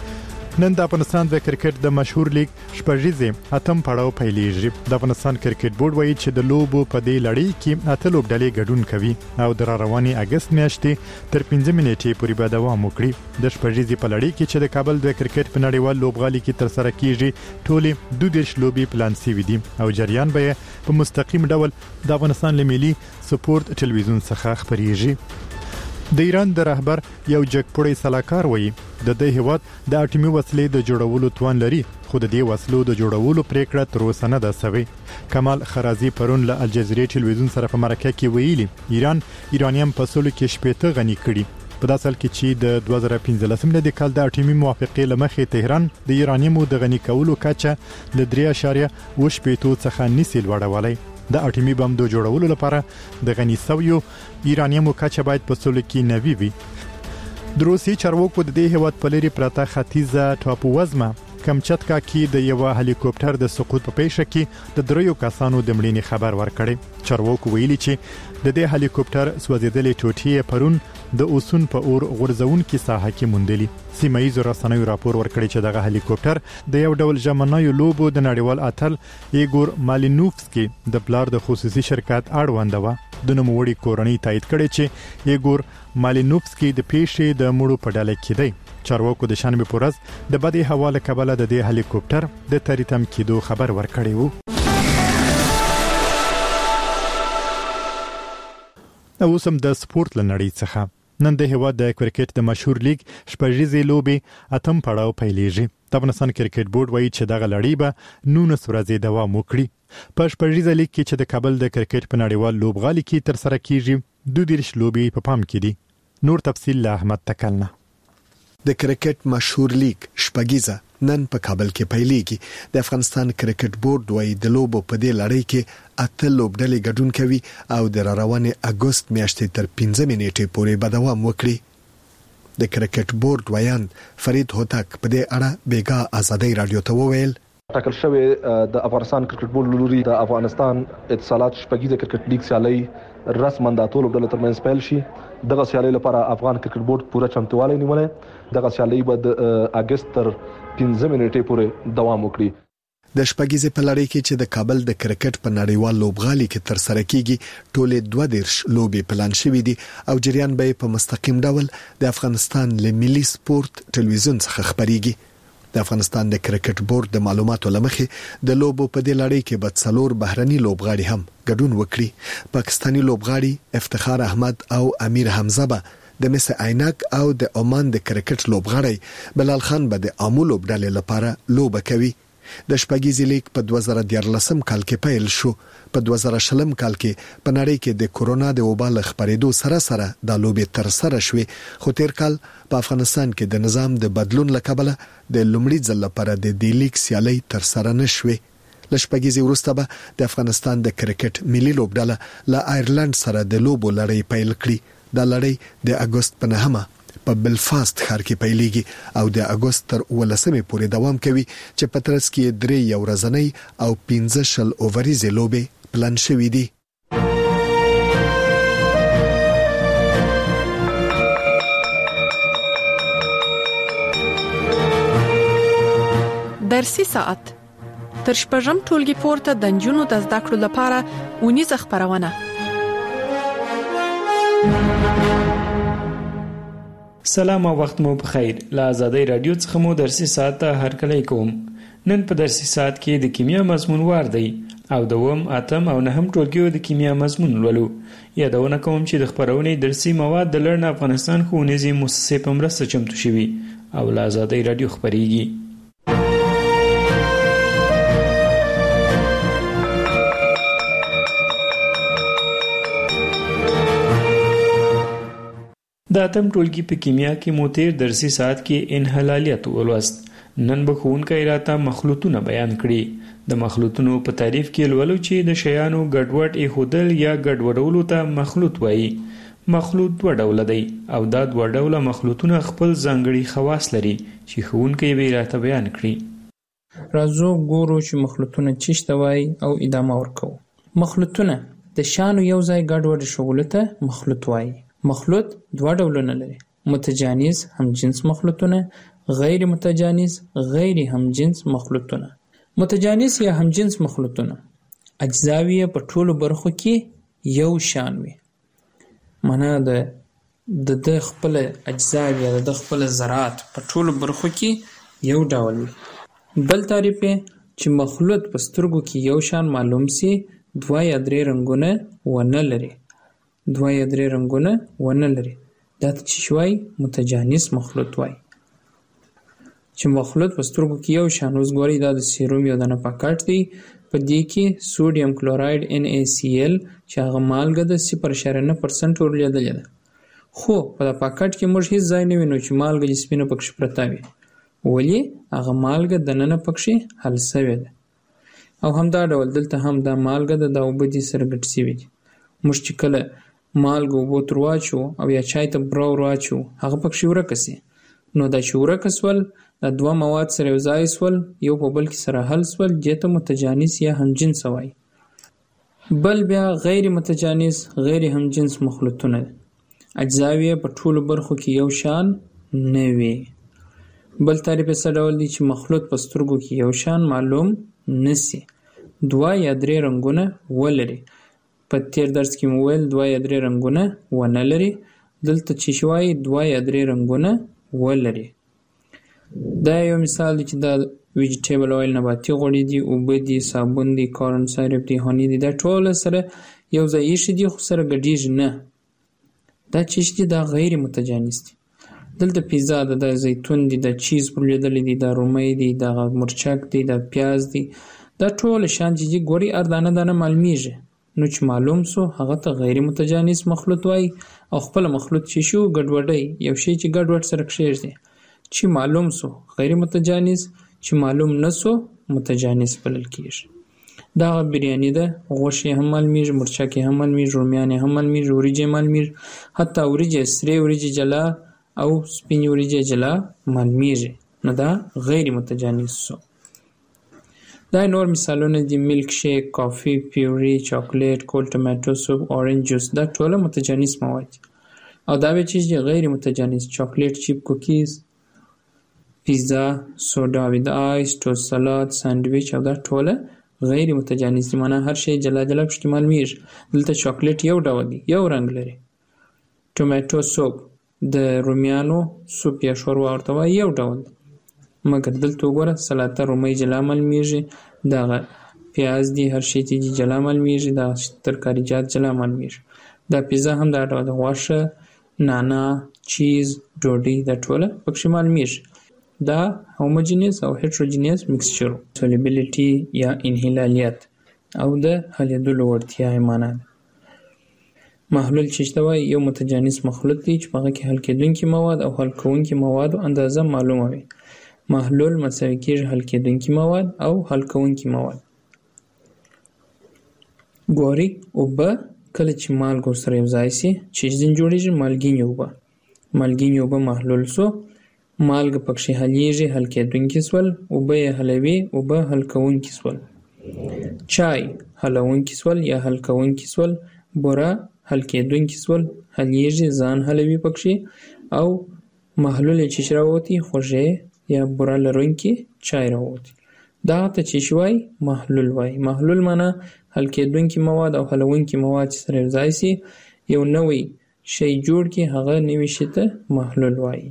نن د افغانستان د کرکټ د مشهور لیگ شپږیزې اتم پړاو پیلېږي. د افغانستان کرکټ بورډ وایي چې د لوبو په دې لړۍ کې اته لوبډلې ګډون کوي او د رواني اگست میاشتې تر پنځه نیټې پورې به دوام وکړي. د شپږیزې په لړۍ کې چې د کابل د کرکټ په نړیوال لوبغالي کې تر سره کیږي ټولې دوه دیرش لوبې پلان شوي دي او جریان به په مستقیم ډول د افغانستان له ملي سپورت ټلویزیون څخه خبريږي. د ایران د رهبر یو جګپوړی سلاکار وایي د دې هیواد د اټومي وسلې د جوړولو توان لري خو د دې وسلو د جوړولو پریکړه تر اوسه نه ده شوې. کمال خرازی پرون له الجزیرې ټلویزیون سره په مرکه کې ویلي ایران ایرانیم په سلو کې شپېته غني کړي. په داسې حال کې چې د دوه زره پنځلسم د کال د اټومي موافقې لمخې تهران د ایرانیمو د غني کولو کچه ل درې اعشاریه اووه شپېته څخه نسی لوړولای. د اټومي بم د جوړولو لپاره د غني سویو ایرانیمو کچه باید په سلو کې نوي وي. د روسي چارواکو د دې هیواد په لري پراته ختیځه ټاپووزمه کمچتکا کې د یو هلیکوپټر د سقوط په پیښه کې د دریو کسانو د مړینې خبر ورکړی. چارواکو ویلي چې د دې هلیکوپټر سوځیدلې ټوټې پرون د اوسون په اور غورځون کې ساحه کې موندلي. سیمایي رسنیو راپور ورکړی چې دغه هلیکوپټر د یو ډول ژمنیو لوبو د نړیوال اتل ایګور مالینوفسکی د پلار د خصوصي شرکت اړوند و. د نوموړي کورنۍ تایید کړي چې ایګور مالینوفسکی د پیښې د مړو په ډله کې دی. چارواکو د شنبه په ورځ د بدې حواله کبله د دې هلیکوپټر د تریتم کېدو خبر ورکړی وو. او سم د سپورت لنړۍ څخه نن د هیواد د کرکټ د مشهور لیگ شپږیزې لوبې اتم پړاو پیلېږي. د افغانستان کرکټ بورډ وایي چې دغه لړۍ به نولس ورځې دوام وکړي. په شپږیزه لیگ کې چې د کابل د کرکټ په نړیوال لوبغالي کې تر سره کیږي دوه دیرش لوبې په پام کې دي. نور تفصیل له احمد تکلنه. د کرکټ مشهور لیگ شپږیزه نن په کابل کې پیلېږي. د افغانستان کرکټ بورډ وایي د لوبو په دې لړۍ کې اته لوبډلې ګډون کوي او د رواني اگست میاشتې تر پنځه نیټې پورې به دوام وکړي. د کرکټ بورډ ویان فرید هوتک په دې اړه بیګا ازادي رادیو ته وویل ټاکل شوی د افغانستان کرکټ بورډ لوري د افغانستان اتصالات شپږیزه کرکټ لیگ سیالي رسماً د ټولو ډلو ترمنځ پیل شي. دغه سیالي لپاره افغان کرکټ بورډ پوره چمتووالی نیولې. دغه سیالي به د اگست تر پنځه نیټې پورې دوام وکړي. د شپږیزې په لړۍ کې چې د کابل د کرکټ په نړیوال لوبغالي کې تر سره کیږي ټولې دوه دیرش لوبې پلان شوې دي او جریان به په مستقیم ډول د افغانستان له ملي سپورت ټلویزیون څخه خبريږي. د افغانستان د کرکټ بورډ د معلوماتو لمخې د لوبو په دې لړۍ کې به څلور بهرني لوبغاړي هم ګډون وکړي. پاکستانی لوبغاړي افتخار احمد او امیر حمزه به د مس عینک او د عمان د کرکټ لوبغاړي بلال خان به د عامو لوبډلې لپاره لوبه کوي. د شپږیزې لیگ په دوه زره دیارلسم کال کې پیل شو. په دوه زره شلم کال کې په نړۍ کې د کورونا د وبا له خپرېدو سره سره د لوبې تر سره شوې خو تیر کال په افغانستان کې د نظام د بدلون لکبله د لومړي ځل لپاره د دې لیگ سیالي تر سره نشوي. ل شپږیزې وروسته به د افغانستان د کرکټ ملي لوبډله له آیرلند سره د لوبو لړۍ پیل کړي. دا لړۍ د اگست په نهمه په بلفاست ښار کې پیلېږي او د اگست تر ولسمې پورې دوام کوي چې په ترڅ کې درې یو ورځنۍ او پنځه شل اووريزې لوبې پلان شوې دي. درسي ساعت تر شپږم ټولګي پورته د نجونو د زده کړو لپاره ونیزه خبرونه. سلام او وخت مو بخیر. له آزادۍ رادیو څخه مو درسي ساعت ته هرکلی کوم. نن په درسي ساعت کې د کیمیا مضمون وار دی او دوم اتم او نهم ټولګیو د کیمیا مضمون ولولو. یادونه کوم چې د خبرونې درسي مواد د لړن افغانستان ښوونیزې مؤسسې په مرسته چمتو شوي او له آزادۍ رادیو خبرېږي. د اتم ټولګي په کیمیا کې مو تیر درسي ساعت کې انحلالیت ولوست. نن به ښوونکی راته مخلوطونه بیان کړي. د مخلوطونو په تعریف کې لولو چې د شیانو ګډوډ ایښودل یا ګډوډولو ته مخلوط وایي. مخلوط دوه ډوله دی او دا دوه ډوله مخلوطونه خپل ځانګړي خواص لري چې ښوونکی به راته بیان کړي. راځو ګورو چې مخلوطونه څه ته وایي او ادامه ورکوو. مخلوطونه د شیانو یو ځای ګډوډ ایښودلو ته مخلوط وایي. مخلوط دوه ډولونه لري: متجانس همجنس مخلوطونه، غیر متجانس غیر همجنس مخلوطونه. متجانس یا همجنس مخلوطونه اجزاوی په ټولو برخو کې یو شان وي، معنا د د د خپل اجزاوی یا د خپل ذرات په ټولو برخو کې یو ډول وي. بل تعریف چې مخلوط په سترګو کې یو شان معلوم سي دوه یا درې رنګونه ونه لري دوه یا درې رنګونه ونه لري دا ته چې شوی متجانس مخلوط وای. چې مخلوط په سترګو کې یو شان اوس ګوري دا د سیروم یو دانه پاکټ دی، په دې کې سوډیم کلوراید ان ای سی ال چې هغه مالګه د صفر اعشاریه نه پرسنټ ورلیدلې ده، خو په دا پاکټ کې موږ هیڅ ځای نه وینو چې مالګه جسمینه پکښې پرته وي، ولی هغه مالګه دننه پکښې حل سوې ده. او همدا ډول دلته هم دا مالګه د دا اوبه دي سره ګډ سوي دي. موږ چې کله مالګه اوبو ته ورواچو او یا چای ته بوره ورواچو هغه پکښې ورکه سي، نو دا چې ورکه سول دا دوه مواد سره یو ځای سول، یو په بل کې سره حل سول، دې ته متجانس یا همجنس وایي. بل بیا غیر متجانس غیر همجنس مخلوطونه اجزاوی په ټولو برخو کې یو شان نه وي. بل تعریف یې څه ډول دی چې مخلوط په سترګو کې یو شان معلوم نسی، دوه یا درې رنګونه ولري. په تیر درس کې مو ویل دوه یا درې رنګونه ونه لري، دلته چې شوی دوه یا درې رنګونه ولري. دا یو مثال دی چې دا ویجیټیبل اویل نباتي غوړي دي، اوبه دي، صابون دي، کارن سایرپ دي، هونی دي، دا ټول سره یو ځای ایښي دي خو سره ګډیږي نه. دا چې دي دا غیر متجانس دي. دلته پیزا ده، دا زیتون دي، دا چیز پر لیدلې دي، دا رومي دي، دا مرچک دي، دا پیاز دي، دا ټول شان چې ګوري ار دانه دانه معلومیږي. نو چې معلوم سو هغه ته غیر متجانس مخلوط وای. او خپل مخلوط چې شو ګډوډي یو شی چې ګډوډ سره کښېږي چې معلوم سو غیر متجانس، چې معلوم نسو متجانس بلل کېږي. دا بریانی ده، غوښې هم معلومیږي، مرچک هم معلومیږي، رومیان هم معلومیږي، وریجې معلومیږي، حتی وریجې سرې وریجې جلا او سپینې وریجې جلا معلومیږي. نو دا غیر متجانس سو. دا نور مثالونه دي: ملک شیک، کافی، پیوري، چاکلیټ، کول ټماټو سوپ، اورنج جوس، دا ټول متجانس مواد. او دا به چې غیر متجانس چاکلیټ چیپ، کوکیز، پیزا، سوډا وید آیس، ټوست سلاد، ساندویچ، او دا ټول غیر متجانس دي، معنا هر شی جلا جلا پکې معلومیږي. دلته چاکلیټ یو ډول دی، یو رنګ لري. ټوماټو سوپ د رومیانو سوپ یا شوروا ورته وایي، یو ډول دی. مګر دلته وګوره سلاته رومي جلا معلومیږي، دغه پیاز دي، هر شی چې جلا معلومیږي، دا ترکاریجات جلا معلومیږي. دا پیزا هم دا ډول غوښه، نانا، چیز، ډوډۍ، دا ټول پکې معلومیږي. دا هوموجینس او هیټروجینس مکسچر. سولیبیلیټي یا انحلالیت او د حلیدلو وړتیا یې معنا ده. محلول چې ته وایي یو متجانس مخلوط دی چې په هغه کې حل کېدونکي مواد او حل کوونکي موادو اندازه معلومه وي. محلول مساوي کېږي حل کېدونکي مواد او حل کوونکي مواد. ګوري اوبه کله چې مالګه ورسره یو ځای سي چې ځین جوړېږي مالګینې اوبه. مالګینې اوبه محلول سو، مالګه پکښې حلیږي، حل کېدونکي سول، اوبه یې حلوي، اوبه حل کوونکي سول. چای حلونکي سول یا حل کوونکي سول، بوره حل کېدونکي سول، حلیږي، ځان حلوي پکښې، او محلول یې چې راووتي خوږې یا بوره لرونکي چای راووتي. دغه ته چې شوی محلول وایي. محلول معنا حل کېدونکي مواد او حلونکي مواد چې سره یو ځای سي یو نوی شی جوړ کړي، هغه نوي شي ته محلول وایي.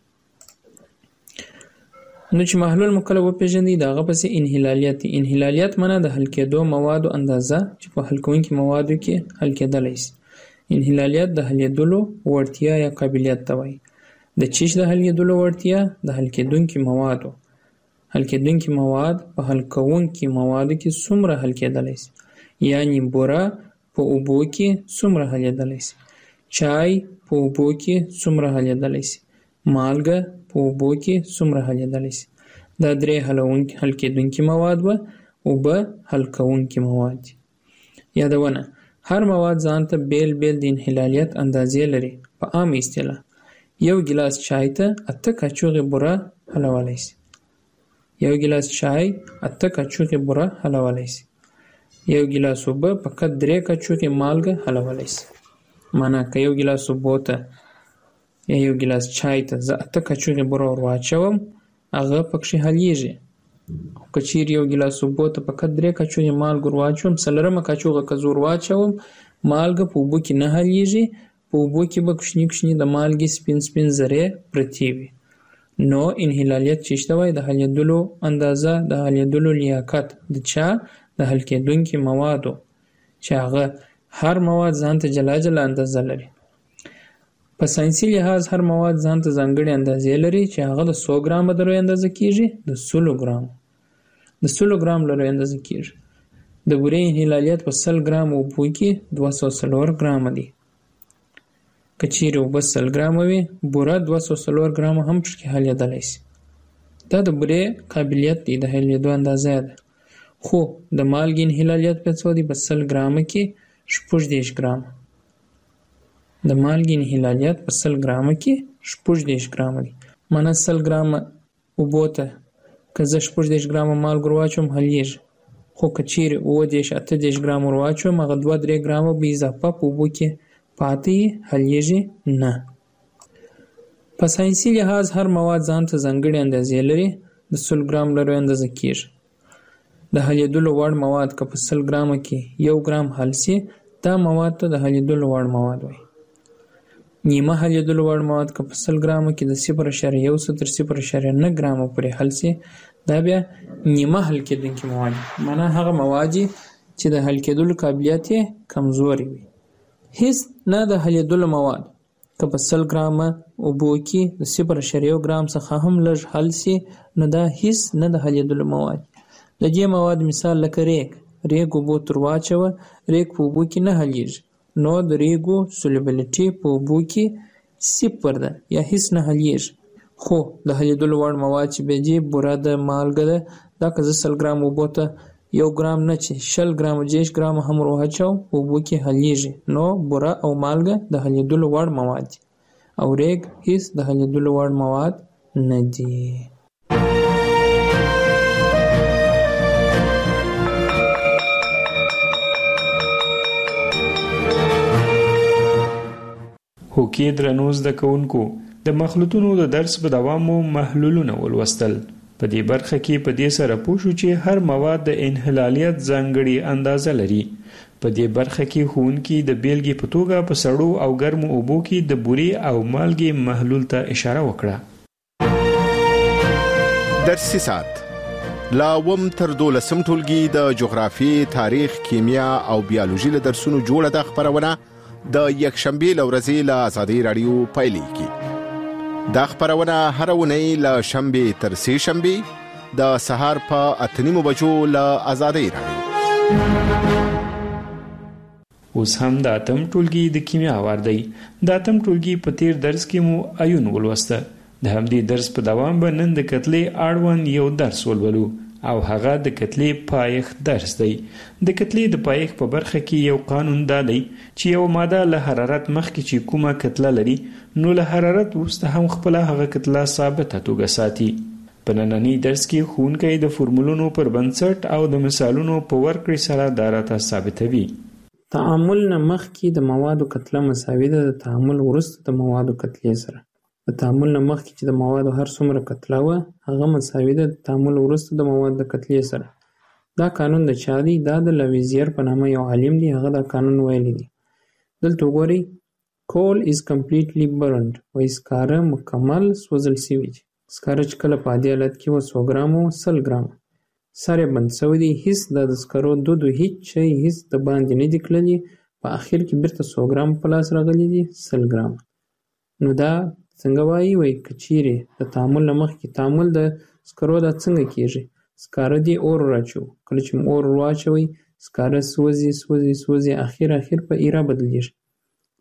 نو چې محلول مو کله وپېژنئ د هغه پسې انحلالیت دی. انحلالیت معنا د حل کېدو موادو اندازه چې په حل کوونکي موادو کې حل کېدلی سي. انحلالیت د حلیدلو وړتیا یا قابلیت ته وایي. د چیش د حلیدلو وړتیا د حل کېدونکي موادو حل کېدونکي مواد په حل کوونکي موادو کې څومره حل کېدلی سي، یعنې بوره په اوبو کې څومره حلیدلی سي، چای په اوبو کې څومره حلیدلی شي، مالګه په اوبو کې څومره حلیدلی شي. دا درې حلونکي حل کېدونکي مواد وه، اوبه حل کوونکي مواد دي. یادونه: هر مواد ځان ته بیل بیل د انحلالیت اندازې لري. په عام اصطلاح یو ګیلاس چای ته اته کاچوغې بوره حلولی شي. یو ګیلاس چای اته کاچوغې بوره حلولی شي. یو ګیلاس اوبه فقط درې کاچوغې مالګه حلولی شي. معنا که یو ګیلاس اوبو ته یا یو ګیلاس چای ته زه اته کاچوغې بوره ور واچوم، هغه پکښې حلیږي. خو که چیرې یو ګیلاس اوبو ته فقط درې کاچوغې مالګه ور واچوم، څلورمه کاچوغه که زه ور واچوم، مالګه په اوبو کې نه حلیږي. په اوبو کې به کوچني کوچني د مالګې سپین سپین ذرې پرتې وي. نو انحلالیت چې شته وای د حلیدلو اندازه، د حلیدلو لیاقت د چا؟ د حل کېدونکي موادو، چې هغه هر مواد ځان ته جلا جلا اندازه لري. په ساینسي لحاظ هر مواد ځان ته ځانګړې اندازې لري چې هغه د څو ګرامه د لوی اندازه کېږي؟ د سلو ګرام. د سلو ګرام له لوی اندازه کېږي. د بورې انحلالیت په سل ګرام اوبو کې دوه سوه څلور ګرامه دی. که چیرې اوبه سل ګرامه وي، بوره دوه سوه څلور ګرامه هم پکې حلیدلی شي. دا د بورې قابلیت دی، د حلیدو اندازه ده. خو د مالګې انحلالیت په څو دی؟ په سل ګرامه کې شپږ دېرش ګرامه. د مالګې انحلالیت په سل ګرامه کې شپږ دېرش ګرامه دی. معنا سل ګرامه اوبو ته که زه شپږ دېرش ګرامه مالګه ور واچوم حلیږي. خو که چیرې اووه دېرش اته دېرش ګرامه ور واچوم، هغه دوه درې ګرامه به اضافه په اوبو کې پاتې حلیږي نه. په ساینسي لحاظ هر مواد ځان ته ځانګړې اندازې لري. د سل ګرام لرو اندازه کېږي. د حلیدلو وړ مواد که په سل ګرامه کې یو ګرام حل سي، دا مواد ته د حلیدلو وړ مواد وایي. نیمه حلیدلو وړ مواد که په سل ګرامه کې د صفر اعشاریه یو تر صفر اعشاریه نه ګرامه پورې حل سي، دا بیا نیمه حل کېدونکي مواد. معنا هغه مواد چې د حل کېدلو قابلیت یې کمزوري وي. هیڅ نه د حلیدلو مواد که په سل ګرامه اوبو کې د صفر اعشاریه یو ګرام څخه هم لږ حل سي، نو دا هیڅ نه د حلیدلو مواد. د دې مواد مثال لکه ریګ. ریګ اوبو تر واچوه، ریګ په اوبو کې نه حلیږي. نو د ریګو سولیبیلیټي په اوبو کې صفر ده یا هیڅ نه حلیږي. خو د حلیدلو وړ مواد چې بیا دي، بوره ده، مالګه ده، دا که زه سل ګرام اوبو ته یو ګرام نه چې شل ګرامه دېرش ګرامه هم ور واچوم، اوبو کې حلیږي. نو بوره او مالګه د حلیدلو وړ مواد دي، او ریګ هیڅ د حلیدلو وړ مواد نه دي. هوکې درنو زده کوونکو، د مخلوطونو د درس په دوام مو محلولونه ولوستل. په دې برخه کې په دې سره پوه شو چې هر مواد د انحلالیت ځانګړې اندازه لري. په دې برخه کې ښوونکي د بیلګې په توګه په سړو او ګرمو اوبو کې د بورې او مالګې محلول ته اشاره وکړه. درسي ساعت لا وم تر دولسم ټولګي د جغرافي، تاریخ، کیمیا او بیولوژي له درسونو جوړه د خبرونه د یکشنبه لورځي له آزادۍ رادیو پایلیږي. دا خبرونه هر ونی له شنبه تر سه شنبه د سهار په اتنیمو بجو له آزادۍ رادیو. اوس هم د اتم ټولګي د کیمیا وار دی. د اتم ټولګي په تیر درس کې مو ایون ولوسته. د همدې درس په دوام به نن د کتلې اړوند یو درس ولولو، او هغه د کتلې پایښت درس دی. د کتلې د پایښت په برخه کې یو قانون دا دی چې یو ماده له حرارت مخکې چې کومه کتله لري، نو له حرارت وروسته هم خپله هغه کتله ثابته توګه ساتي. په ننني درس کې ښوونکی د فورمولونو پر بنسټ او د مثالونو په ورکړې سره دا راته ثابتوي. تعامل نه مخکې د موادو کتله مساوي ده د تعامل وروسته د موادو کتلې سره. د تعامل نه مخکې چې د موادو هر څومره کتله وه، هغه مساوي ده د تعامل وروسته د موادو د کتلې سره. دا قانون د چا دی؟ دا د لویزیر په نامه یو عالم دی، هغه دا قانون ویلی دی. دلته وګورئ، coal is completely burned، وایي سکاره مکمل سوځل سوي دي. سکاره چې کله په عادي حالت کې وه څو ګرامه وه؟ سل ګرامه. سر یې بند سوی دی، هیڅ د د سکرو دود هیڅ شی هیڅ د باندې نه دي کړلي. په اخر کې بیرته څو ګرام په لاس راغلي دي؟ سل ګرامه. نو دا څنګه وایي؟ وایي که چیرې د تعامل نه مخکې تعامل د سکرو دا څنګه کېږي؟ سکاره دې اور راچوو، کله چې اور واچوئ سکاره سوځي سوځي سوځي، اخر اخر په ایره بدلیږي.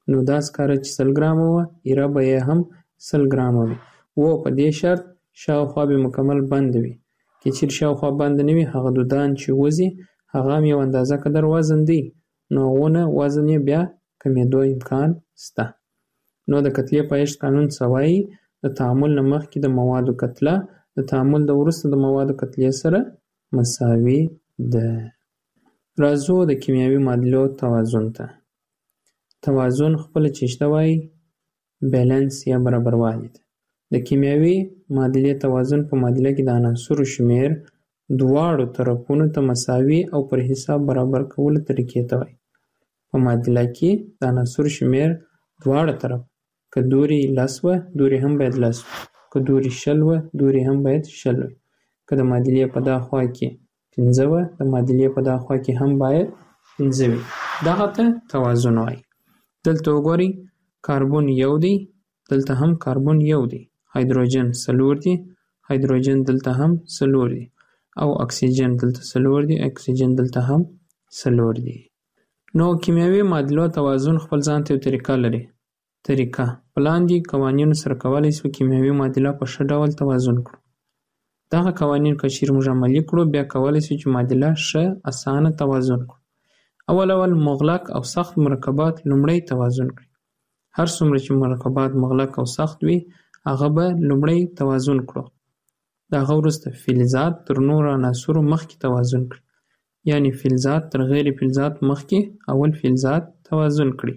نو دا سکاره چې سل ګرامه وه ایره به یې هم سل ګرامه وي. و په دې شرط شاوخوا به مکمل بند وي. که چیرې شاوخوا بند نه وي هغه دودان چې وځي هغه هم یو اندازه قدر وزن دی، نو هغونه وزن یې بیا کمېدو امکان شته. نو د کتلې پایښت قانون څه وایي؟ د تعامل نه مخکې د موادو کتله د تعامل د وروسته د موادو کتلې سره مساوي ده. راځو د کیمیاوي معادلو توازن ته. توازن خپله چې شته وایي بیلنس یا برابروالی ده. د کیمیاوي معادلې توازن په معادله کې د عناصرو شمیر دواړو طرفونو ته مساوي او پر حساب برابر کولو طریقې ته وایي. په معادله کې د عناصرو شمیر دواړه طرف که دوری لس وه دوری هم باید لس وي، که دوری شل وه دوری هم باید شل وي، که د معادلې په دا خوا کې پنځه وه د معادلې په دا خوا کې هم باید پنځه وي. دغه ته توازن وایي. دلته وګورئ کاربن یو دی، دلته هم کاربن یو دی، هایدروجن څلور دی، هایدروجن دلته هم څلور دی، او اکسیجن دلته څلور دی، اکسیجن دلته هم څلور دی. نو کیمیاوي معادلو توازن خپل ځان ته یو طریقه لري. طریقه په لاندې قوانینو سره کولی شو کیمیاوي معادله په ښه ډول توازن کړو. دغه قوانین که چیرې موږ عملي کړو بیا کولی شو چې معادله ښه اسانه توازن کړو. اول اول مغلق او سخت مرکبات لومړی توازن کړي. هر څومره چې مرکبات مغلق او سخت وي هغه به لومړی توازن کړو. د هغه وروسته فلزات تر نورو عناصرو مخکې توازن کړي. یعنی فلزات تر غیر فلزات مخکې اول فلزات توازن کړي.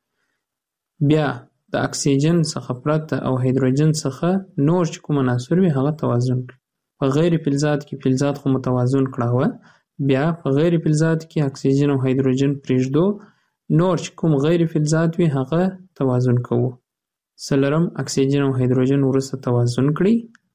بیا د اکسیجن څخه پرته او هایدروجن څخه نور چې کوم عناصر وي هغه توازن کړي. په غیر فلزات کې فلزات خو متوازن کړه، بیا په غیر فلزات کې اکسیجن او هایدروجن پرېږدو، نور چې کوم غیر فلزات وي هغه توازن کوو. څلورم اکسیجن او هایدروجن وروسته توازن کړي.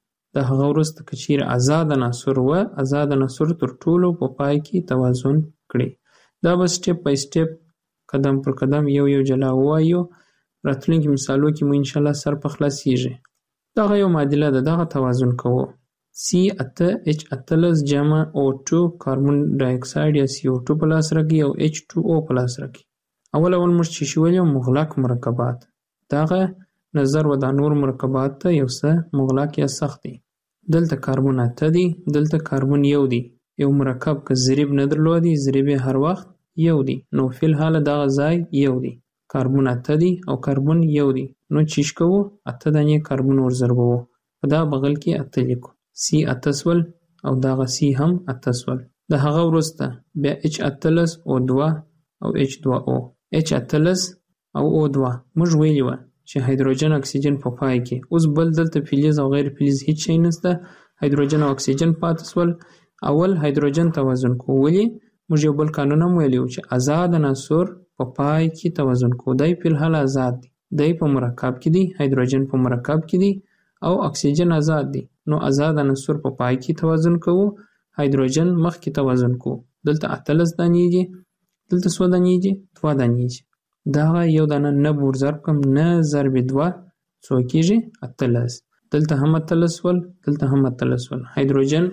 د هغه وروسته که چیرې آزاد عناصر وه آزاد عناصر تر ټولو په پای کې توازن کړي. دا به سټپ بای سټپ قدم پر قدم یو یو جلا ووایو. راتلونکي مثالو کې مو انشاءالله سر په خلاصیږي. دغه یو معادله ده، دغه توازن کوو. سی اته اچ اتلس جمع او ټو کاربن ډای اکساید یا سی او ټو په لاس راکړي او اچ ټو او په لاس راکړي. اول اول موږ چې شولې مغلق مرکبات، دغه نظر و د نور مرکبات ته یو څه مغلق یا سخت دی. دلته کاربن اته دی، دلته کاربن یو دی. یو مرکب که ضریب نه درلودي ضریب هر وخت یو دی، نو فی الحال دغه ځای یو دی. کاربن اته دی او کاربن یو دی، نو چیش کوو اته دانې کاربن ور ضربوو، په دا بغل کې اته لیکو. سی اته سول او دغه سی هم اته سول. د هغه وروسته بیا اچ اتلس او دوه او اچ دوه او اچ اتلس او او دوه موږ ویلي وه چې هایدروجن اکسیجن په پای کې. اوس بل دلته فلز او غیر فلز هیڅ شی نشته، هایدروجن او اکسیجن پاتې سول. اول هایدروجن توازن کوو. ولې؟ موږ یو بل قانون هم ویلی و چې آزاد عناصر په پای کې توازن کوو. دی فی الحال آزاد دی، دی په مرکب کې دی، هایدروجن په مرکب کې دی او اکسیجن آزاد دی. نو آزاد عناصر په پای کې توازن کوو، هایدروجن مخکې توازن کوو. دلته اتلس دانې دي، دلته څو دانې دي؟ دوه دانې دي. دغه یو دانه نه بور ضرب کړم، نه ضرب دوه څو کېږي؟ اتلس. دلته هم اتلس ول، دلته هم اتلس ول. هایدروجن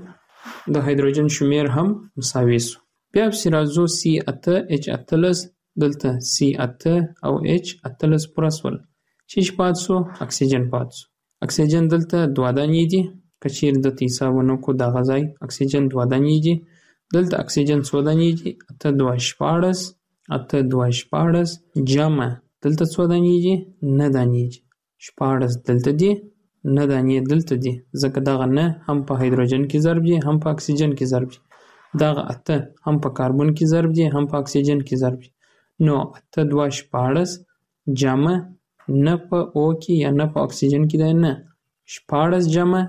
د هایدروجن شمیر هم مساوي سو. بیا پسې راځو سی اته اچ اتلس، دلته سی اته او اچ اتلس پوره سول. چې پاتې سو؟ اکسیجن پاتې سو. اکسیجن دلته دوه دانې دي، که چیرې دلته حساب ونه کړو دغه ځای اکسیجن دوه دانې دي. دلته اکسیجن څو دانې دي؟ اته دوه شپاړس، اته دوه شپاړس جمع دلته څو دانې دي؟ نه دانې دي. شپاړس دلته دي، نه دانې دلته دي، ځکه دغه نه هم په هایدروجن کې ضرب دي هم په اکسیجن کې ضرب دي. دغه اته هم په کاربن کې ضرب دي هم په اکسیجن کې ضرب دي. نو اته دوه شپاړس جمع نه په او کې یا نه په اکسیجن کې دی، نه شپاړس جمع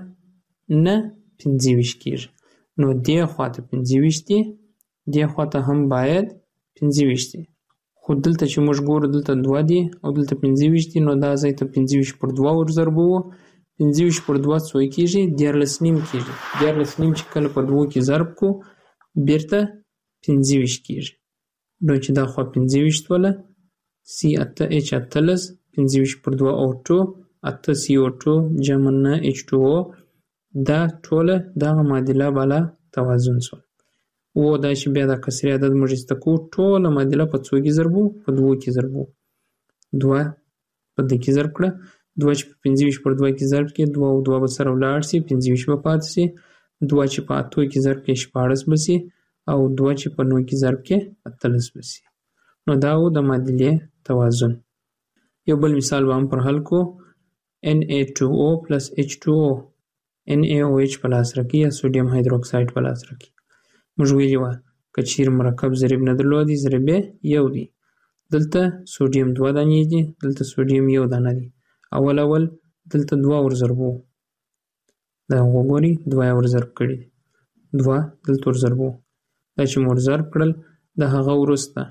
نه پنځه ویشت کېږي. نو دې خواته پنځه ویشت دي، دې خواته هم باید پنځه ویشت دي. خو دلته چې موږ ګورو دلته دوه دي او دلته پنځه ویشت دي، نو دا ځای ته پنځه ویشت پر دوه ور ضربوو. پنځه ویشت پر دوه څو کېږي؟ دیارلس نیم کېږي. دیارلس نیم چې کله په دوو کې ضرب کړو بیرته پنځه ویشت کېږي. نو چې دا خوا پنځه ویشت وله سی اته اچ اتلس پنځه ویشت پر دوه او ټو اته سی او ټو جمع نه اچ ټو او، دا ټوله دغه معادله بالا توازن سول. او دا چې بیا د کسري عدد موږ ایسته کوو، ټوله معادله په څو کې ضربو؟ په دوو کې ضربو. دوه په دې کې ضرب کړه، دوه چې په پنځه ویشت پر دوه کې ضرب کې دوه او دوه به سره ولاړ شي، پنځه ویشت به پاتې شي، دوه چې په اتو کې ضرب کې شپاړس به شي او دوه چې په نو کې ضرب کې اتلس به شي. نو دا و د معادلې توازن. یو بل مثال به هم پر حل کو. ان اے ټو او پلس ایچ ټو او ان اے او ایچ په لاس راکړي یا سوډیم هایدروکساید په لاس راکړي. موږ ویلي وه که چیرې مرکب ضریب نه درلودي ضریب یې یو دی. دلته سوډیم دوه دانې دي، دلته سوډیم یو دانه دی. اول اول دلته دوه ور ضربو، دا وګورئ دوه یې ور ضرب کړي دي، دوه دلته ور ضربو. دا چې مو ور ضرب کړل د هغه وروسته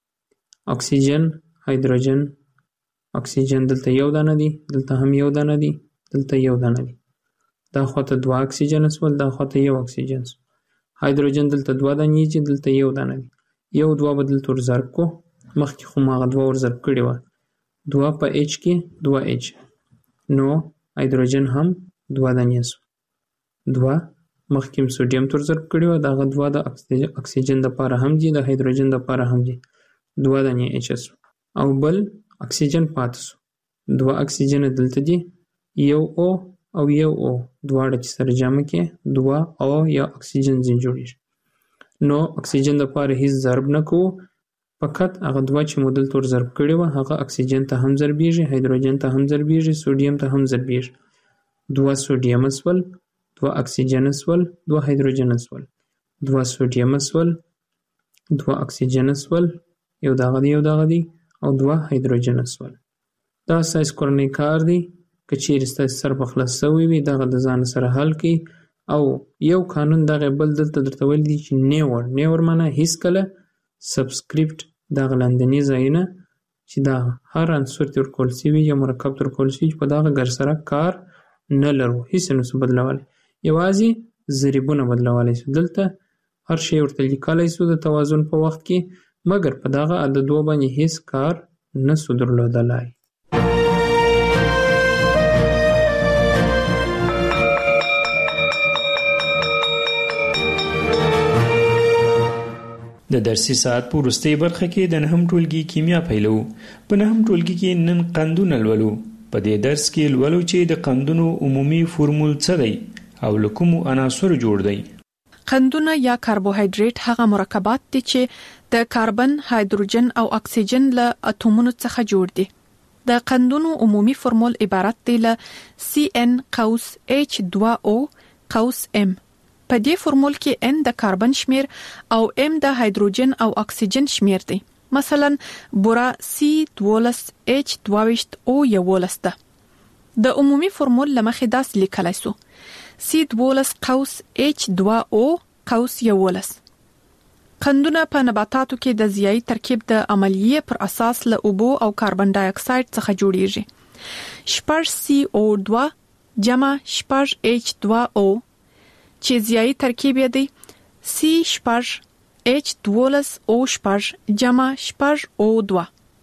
اکسیجن هایدروجن اکسیجن دلته یو دانه دی، دلته هم یو دانه دی، دلته یو دانه دی. دا خواته دوه اکسیجن اسول، دا خواته یو اکسیجن سو. هایدروجن دلته دوه دانې چې دلته یو دانه دی. یو دوه به دلته ور ضرب کو، مخکې خو ما هغه دوه ور ضرب کړي وه، دوه په ایچ کې دوه ایچ، نو هایدروجن هم دوه دانې سو. دوه مخکې م سوډیم ته ور ضرب کړي وه، د هغه دوه د اکسیجن دپاره هم دي، د هایدروجن دپاره هم دي، دوه دانې ایچ سو. او بل اکسیجن پاتې سو، دوه اکسیجن دلته دي، یو او او یو او دواړه چې سره جمع کې دوه او یا اکسیجن ځین جوړیږي. نو اکسیجن دپاره هیڅ ضرب نه کوو، فقط هغه دوه چې مو دلته ور ضرب کړي وه هغه اکسیجن ته هم ضربیږي، هایدروجن ته هم ضربیږي، سوډیم ته هم ضربیږي. دوه سوډیم اسول، دوه اکسیجن اسول، دوه هایدروجن اسول، دوه سوډیم اسول، دوه اکسیجن اسول، یو دغه دی یو دغه دی، او دوه هایدروجن اسول. دا ستاسې کورنی کار دی. که چیرې ستاسې سر په خلاص شوی وي دغه د ځان سره حل کړئ. او یو قانون دغه بل دلته درته ویل دي چې نیور نیور معنی هیڅکله سبسکریپټ دغه لاندني ځایونه چې دا هر عنصر ته ورکول شوي یا مرکب ته ورکول شوي چې په دغه ګر سره کار نه لرو، هیڅ یې نسو بدلولی، یوازې ضریبونه بدلولی شو. دلته هر شی ورته لیکلی شو د توازن په وخت کې، مګر په دغه عددو باندې هیڅ کار نسو درلودلی. د درسي ساعت په وروستۍ برخه کې د نهم ټولګي کیمیا پیلو. په نهم ټولګي کې نن قندونه لولو. په دې درس کې لولو چې د قندونو عمومي فورمول څه دی او له کومو عناصرو جوړ دی. قندونه یا کاربوهایډریټ هغه مرکبات دي چې د کاربن، هایدروجن او اکسیجن له اتومونو څخه جوړ دي. د قندونو عمومي فورمول عبارت دی له سی ان قوس ایچ دوه او قوس ام. په دې فورمول کې ان د کاربن شمیر او ام د هایدروجن او اکسیجن شمیر دی. مثلا بورا سی دولس ایچ دوویشت او یولس ده. د عمومي فورمول لمخې داس لیکلی سو سی دولس قوس ایچ دوه او قوس یولس. قندونه په نباتاتو کې د ضیایي ترکیب د عملیې پر اساس له اوبو او کاربن ډای اکساید څخه جوړیږي. شپږ سی او دوه جمع شپږ ایچ دوه او چې ضیایي ترکیب یې دی سی شپږ ایچ دولس او شپږ جمع شپږ او دوه.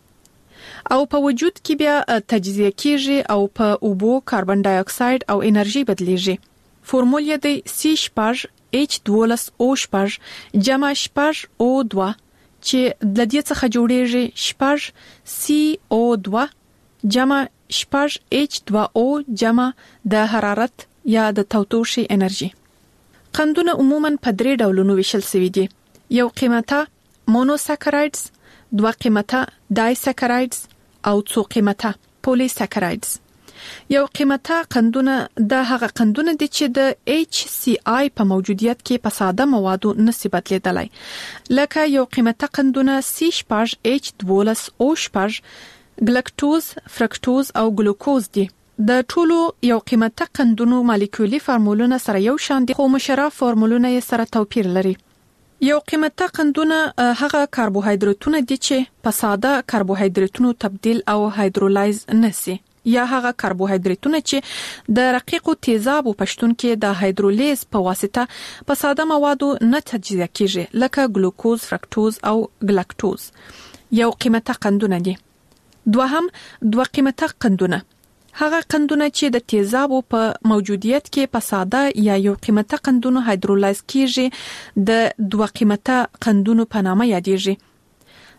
او په وجود کې بیا تجزیه کیږي او په اوبو، کاربن ډای اکساید او انرژي بدلیږي. فورمول یې دی سی شپږ ایچ دولس او شپږ جمع شپږ او دوه چې د دې څخه جوړیږي شپږ سی او دوه جمع شپږ ایچ دوه او جمع د حرارت یا د تودوخې انرژي. قندونه عموماً په درې ډولونو ویشل شوي دي. یو قیمته مونوساکرایډز، دوه قیمته ډای ساکرایډز او څو قیمته پولی ساکرایډز. یو قیمته قندونه د هغه قندونه دي چې د ایچ سی آی په موجودیت کې په ساده موادو نسي بدلیدلی. لکه یو قیمته قندونه سی شپږ ایچ دولس او شپږ ګلکټوز، فرکټوز او ګلوکوز دي. د ټولو یو قیمته قندونو مالیکولي فارمولونه سره یو شان دي، خو مشره فارمولونه یې سره توپیر لري. یو قیمته قندونه هغه کاربوهایدریتونه دي چې په ساده کاربوهایدریتونو تبدیل او هایدرولایز نشي، یا هغه کاربوهایدریتونه چې د رقیقو تیزابو په شتون کې د هایدرولیز په واسطه په ساده موادو نه تجزیه کیږي، لکه ګلوکوز، فرکټوز او ګلاکټوز. یو قیمته قندونه دي. دوهم دوه قیمته قندونه هغه قندونه چې د تیزابو په موجودیت کې په ساده یا یو قیمته قندونو هایدرولایز کیږي د دوه قیمته قندونو په نامه یادېږي.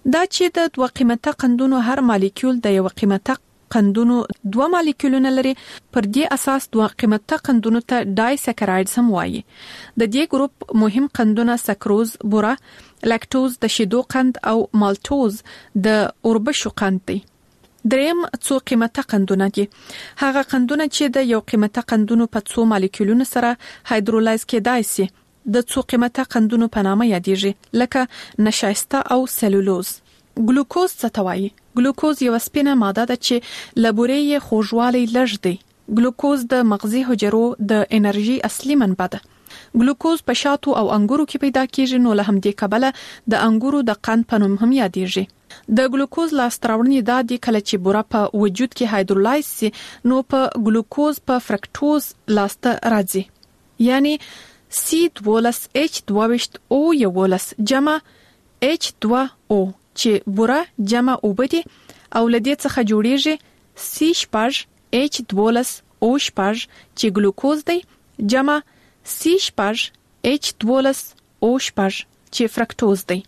دا چې د دوه قیمته قندونو هر مالیکول د یو قیمته قندونو دوه مالیکولونه لري، پر دې اساس دوه قیمته قندونو ته ډای سکرایډز هم وایي. د دې ګروپ مهم قندونه سکروز، بوره، لاکټوز د شیدو قند او مالټوز د اوربشو قند دي. دریم څو قیمته قندونه دي. هغه قندونه چې د یو قیمته قندونو په څو مالیکولونو سره هایدرولایز کېدای شي د څو قیمته قندونو په نامه یادېږي، لکه نشایسته او سلولوز. ګلوکوز څه ته وایي؟ ګلوکوز یو سپینه ماده ده چې له بورې یې خوږوالی لږ دی. ګلوکوز د مغزي حجرو د انرژي اصلي منبع ده. ګلوکوز په شاتو او انګورو کې پیدا کیږي، نو له همدې کبله د انګورو د قند په نوم هم یادېږي. د ګلوکوز لاسته راوړنې دا دي کله چې بوره په وجود کې هایدرولایز سي، نو په ګلوکوز په فرکټوز لاسته راځي. یعنی سی دوولس اچ دوه او یولس جمع اچ دوه او چې بوره جمع اوبه دي او لدې څخه جوړیږي سی شپږ اچ دولس او شپږ چې ګلوکوز دی جمع سی شپږ اچ دولس او شپږ چې فرکټوز دی.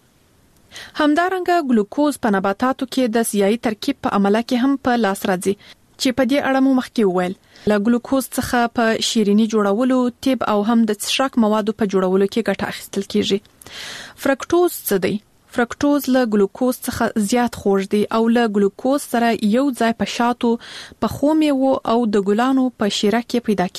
همدارنګه ګلوکوز په نباتاتو کې د سیاهي ترکیب په عمله کې هم په لاس راځي چې په دې اړه مو مخکې وویل. له ګلوکوز څخه په شیرینی جوړولو، طب او هم د څښاک موادو په جوړولو کې ګټه اخیستل کیږي. فرکټوز څه دی؟ فرکټوز له ګلوکوز څخه زیات خوږ دی او له ګلوکوز سره یو ځای په شاتو، په خو میوو او د ګلانو په شیره کې پیدا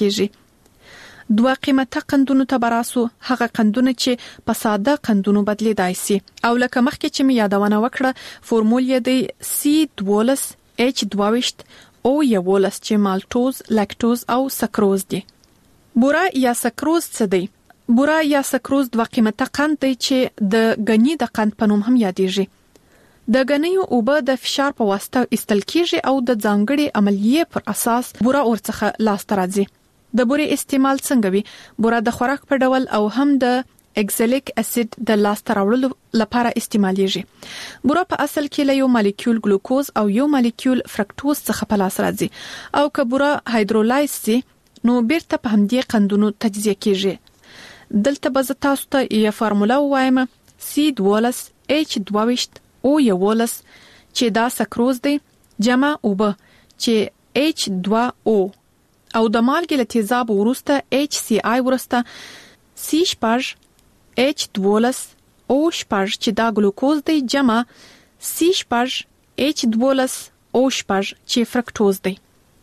کیږي. دوه قیمته قندونو ته براسو، هغه قندونه چې په ساده قندونو بدلیدای شي او لکه مخکې چې می یادونه وکړه فورمول یې دی سی دولس اچ دوه او یولس چې مالټوز، لاکټوز او سکروز دي. بوره یا سکروز څه دی؟ بوره یا سکروز دوه قیمته قند دی چې د غنی د قند په نوم هم یادېږي. د غنیو اوبه د فشار په واسطه ایستل کیږي او د ځانګړي عملیې پر اساس بوره ورڅخه لاسته راځي. د بورې استعمال څنګه وي؟ بوره د خوراک په ډول او هم د اکزالیک اسید د لاسته راوړلو لپاره استعمالیږي. بوره په اصل کې له یو مالیکول ګلوکوز او یو مالیکول فرکټوز څخه په لاس راځي او که بوره هایدرولایز سي نو بیرته په همدې قندونو تجزیه کیږي. دلته به تاسو ته یو فارموله وایم سی دولس اچ دوه او یولس چې دا سکروز دی جمع اوبه چې اچ دوه او او د مالګې له تیزاب وروسته اچ سی آی وروسته سی شپږ اچ دولس او شپږ چې دا ګلوکوز دی جمع سی شپږ اچ دولس او شپږ چې فرکټوز دی.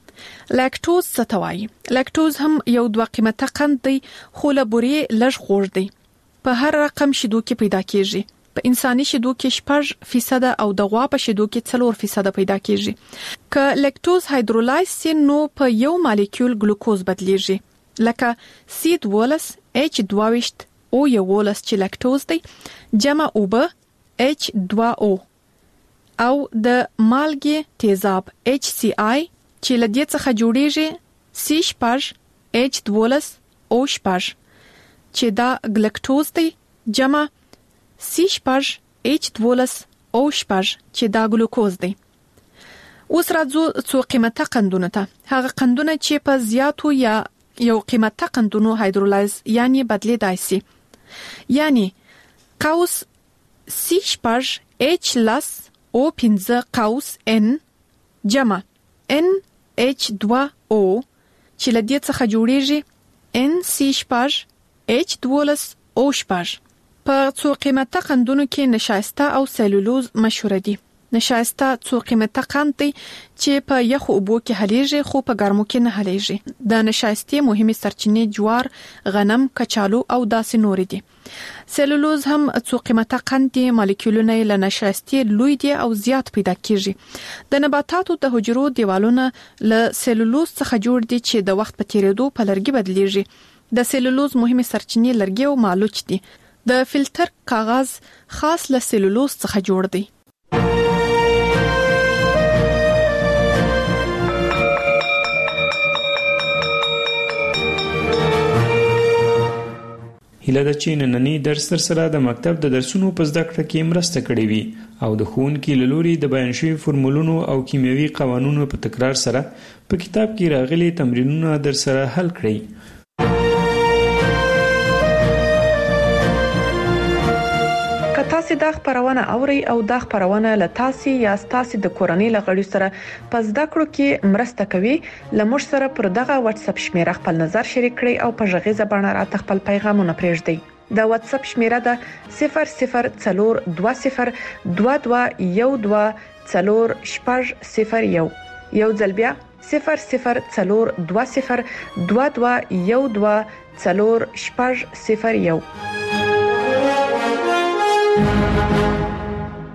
لاکټوز څه ته وایي؟ لاکټوز هم یو دوه قیمته قند دی خو له بورې لږ خوږ دی. په هر رقم شیدو کې پیدا کیږي. په انساني شیدو کې شپږ فیصد او د غوا په شیدو کې څلور فیصد پیدا کیږي. که لاکټوز هایدرولایز سي نو په یو مالیکول ګلوکوز بدلیږي، لکه سی دولس اچ دوه او یولس چې لاکټوز دی جمع اوبه اچ دوه او او د مالګې تیزاب اچ سی آی چې له دې څخه جوړیږي سی شپږ اچ دولس او شپږ چې دا ګلکټوز دی جمع سی شپږ اچ دولس او شپږ چې دا ګلوکوز دی. اوس راځو څو قیمته قندونه ته. هغه قندونه چې په زیاتو یا یو قیمته قندونو هایدرولایز یعنی بدلیدای شي. یعنی قوس سی شپږ اچ لس او پنځه قوس ان جمع ان اچ دوه او چې له دې څخه جوړیږي ان سی شپږ اچ دولس او شپږ. په څو قیمته قندونو کې نشایسته او سلولوز مشهور دي. نشایسته څو قیمته قند دی چې په یخو اوبو کې حلیږي خو په ګرمو کې نه حلیږي. د نشایستې مهمه سرچینې جوار، غنم، کچالو او داسې نور دي. سلولوز هم څو قیمته قند دي، مالیکولونه له نشایستې لوی دي او زیات پیدا کیږي. د نباتاتو د حجرو دیوالونه له سلولوز څخه جوړ دي چې د وخت په تیریدو په لرګي بدلیږي. د سلولوز مهمه سرچینې لرګي او مالوچ دي. د فلټر کاغذ خاص له سلولوز څخه جوړ دی. هیله ده چې نننی درس تر سره د مکتب د درسونو په زده کړه کې مرسته کړې وي او د ښوونکي له لوري د بیان شوي فورمولونو او کیمیاوي قوانونو په تکرار سره په کتاب کې راغلي تمرینونه در سره حل کړئ. که تاسو تاسو د خبرونه اوري او د خبرونه له تاسو یا تاسو د کورنۍ لغړي سره پس د کړو کې مرسته کوي لمر سره پر دغه واتس اپ شمیره خپل نظر شریک کړئ او په ژغه زبانه را خپل پیغامونه پرېږدئ د واتس اپ شمیره د صفر صفر څلور دوه صفر دوه دوه یو دوه څلور شپږ صفر یو یو ځل بیا صفر صفر څلور دوه صفر دوه دوه یو دوه څلور شپږ صفر یو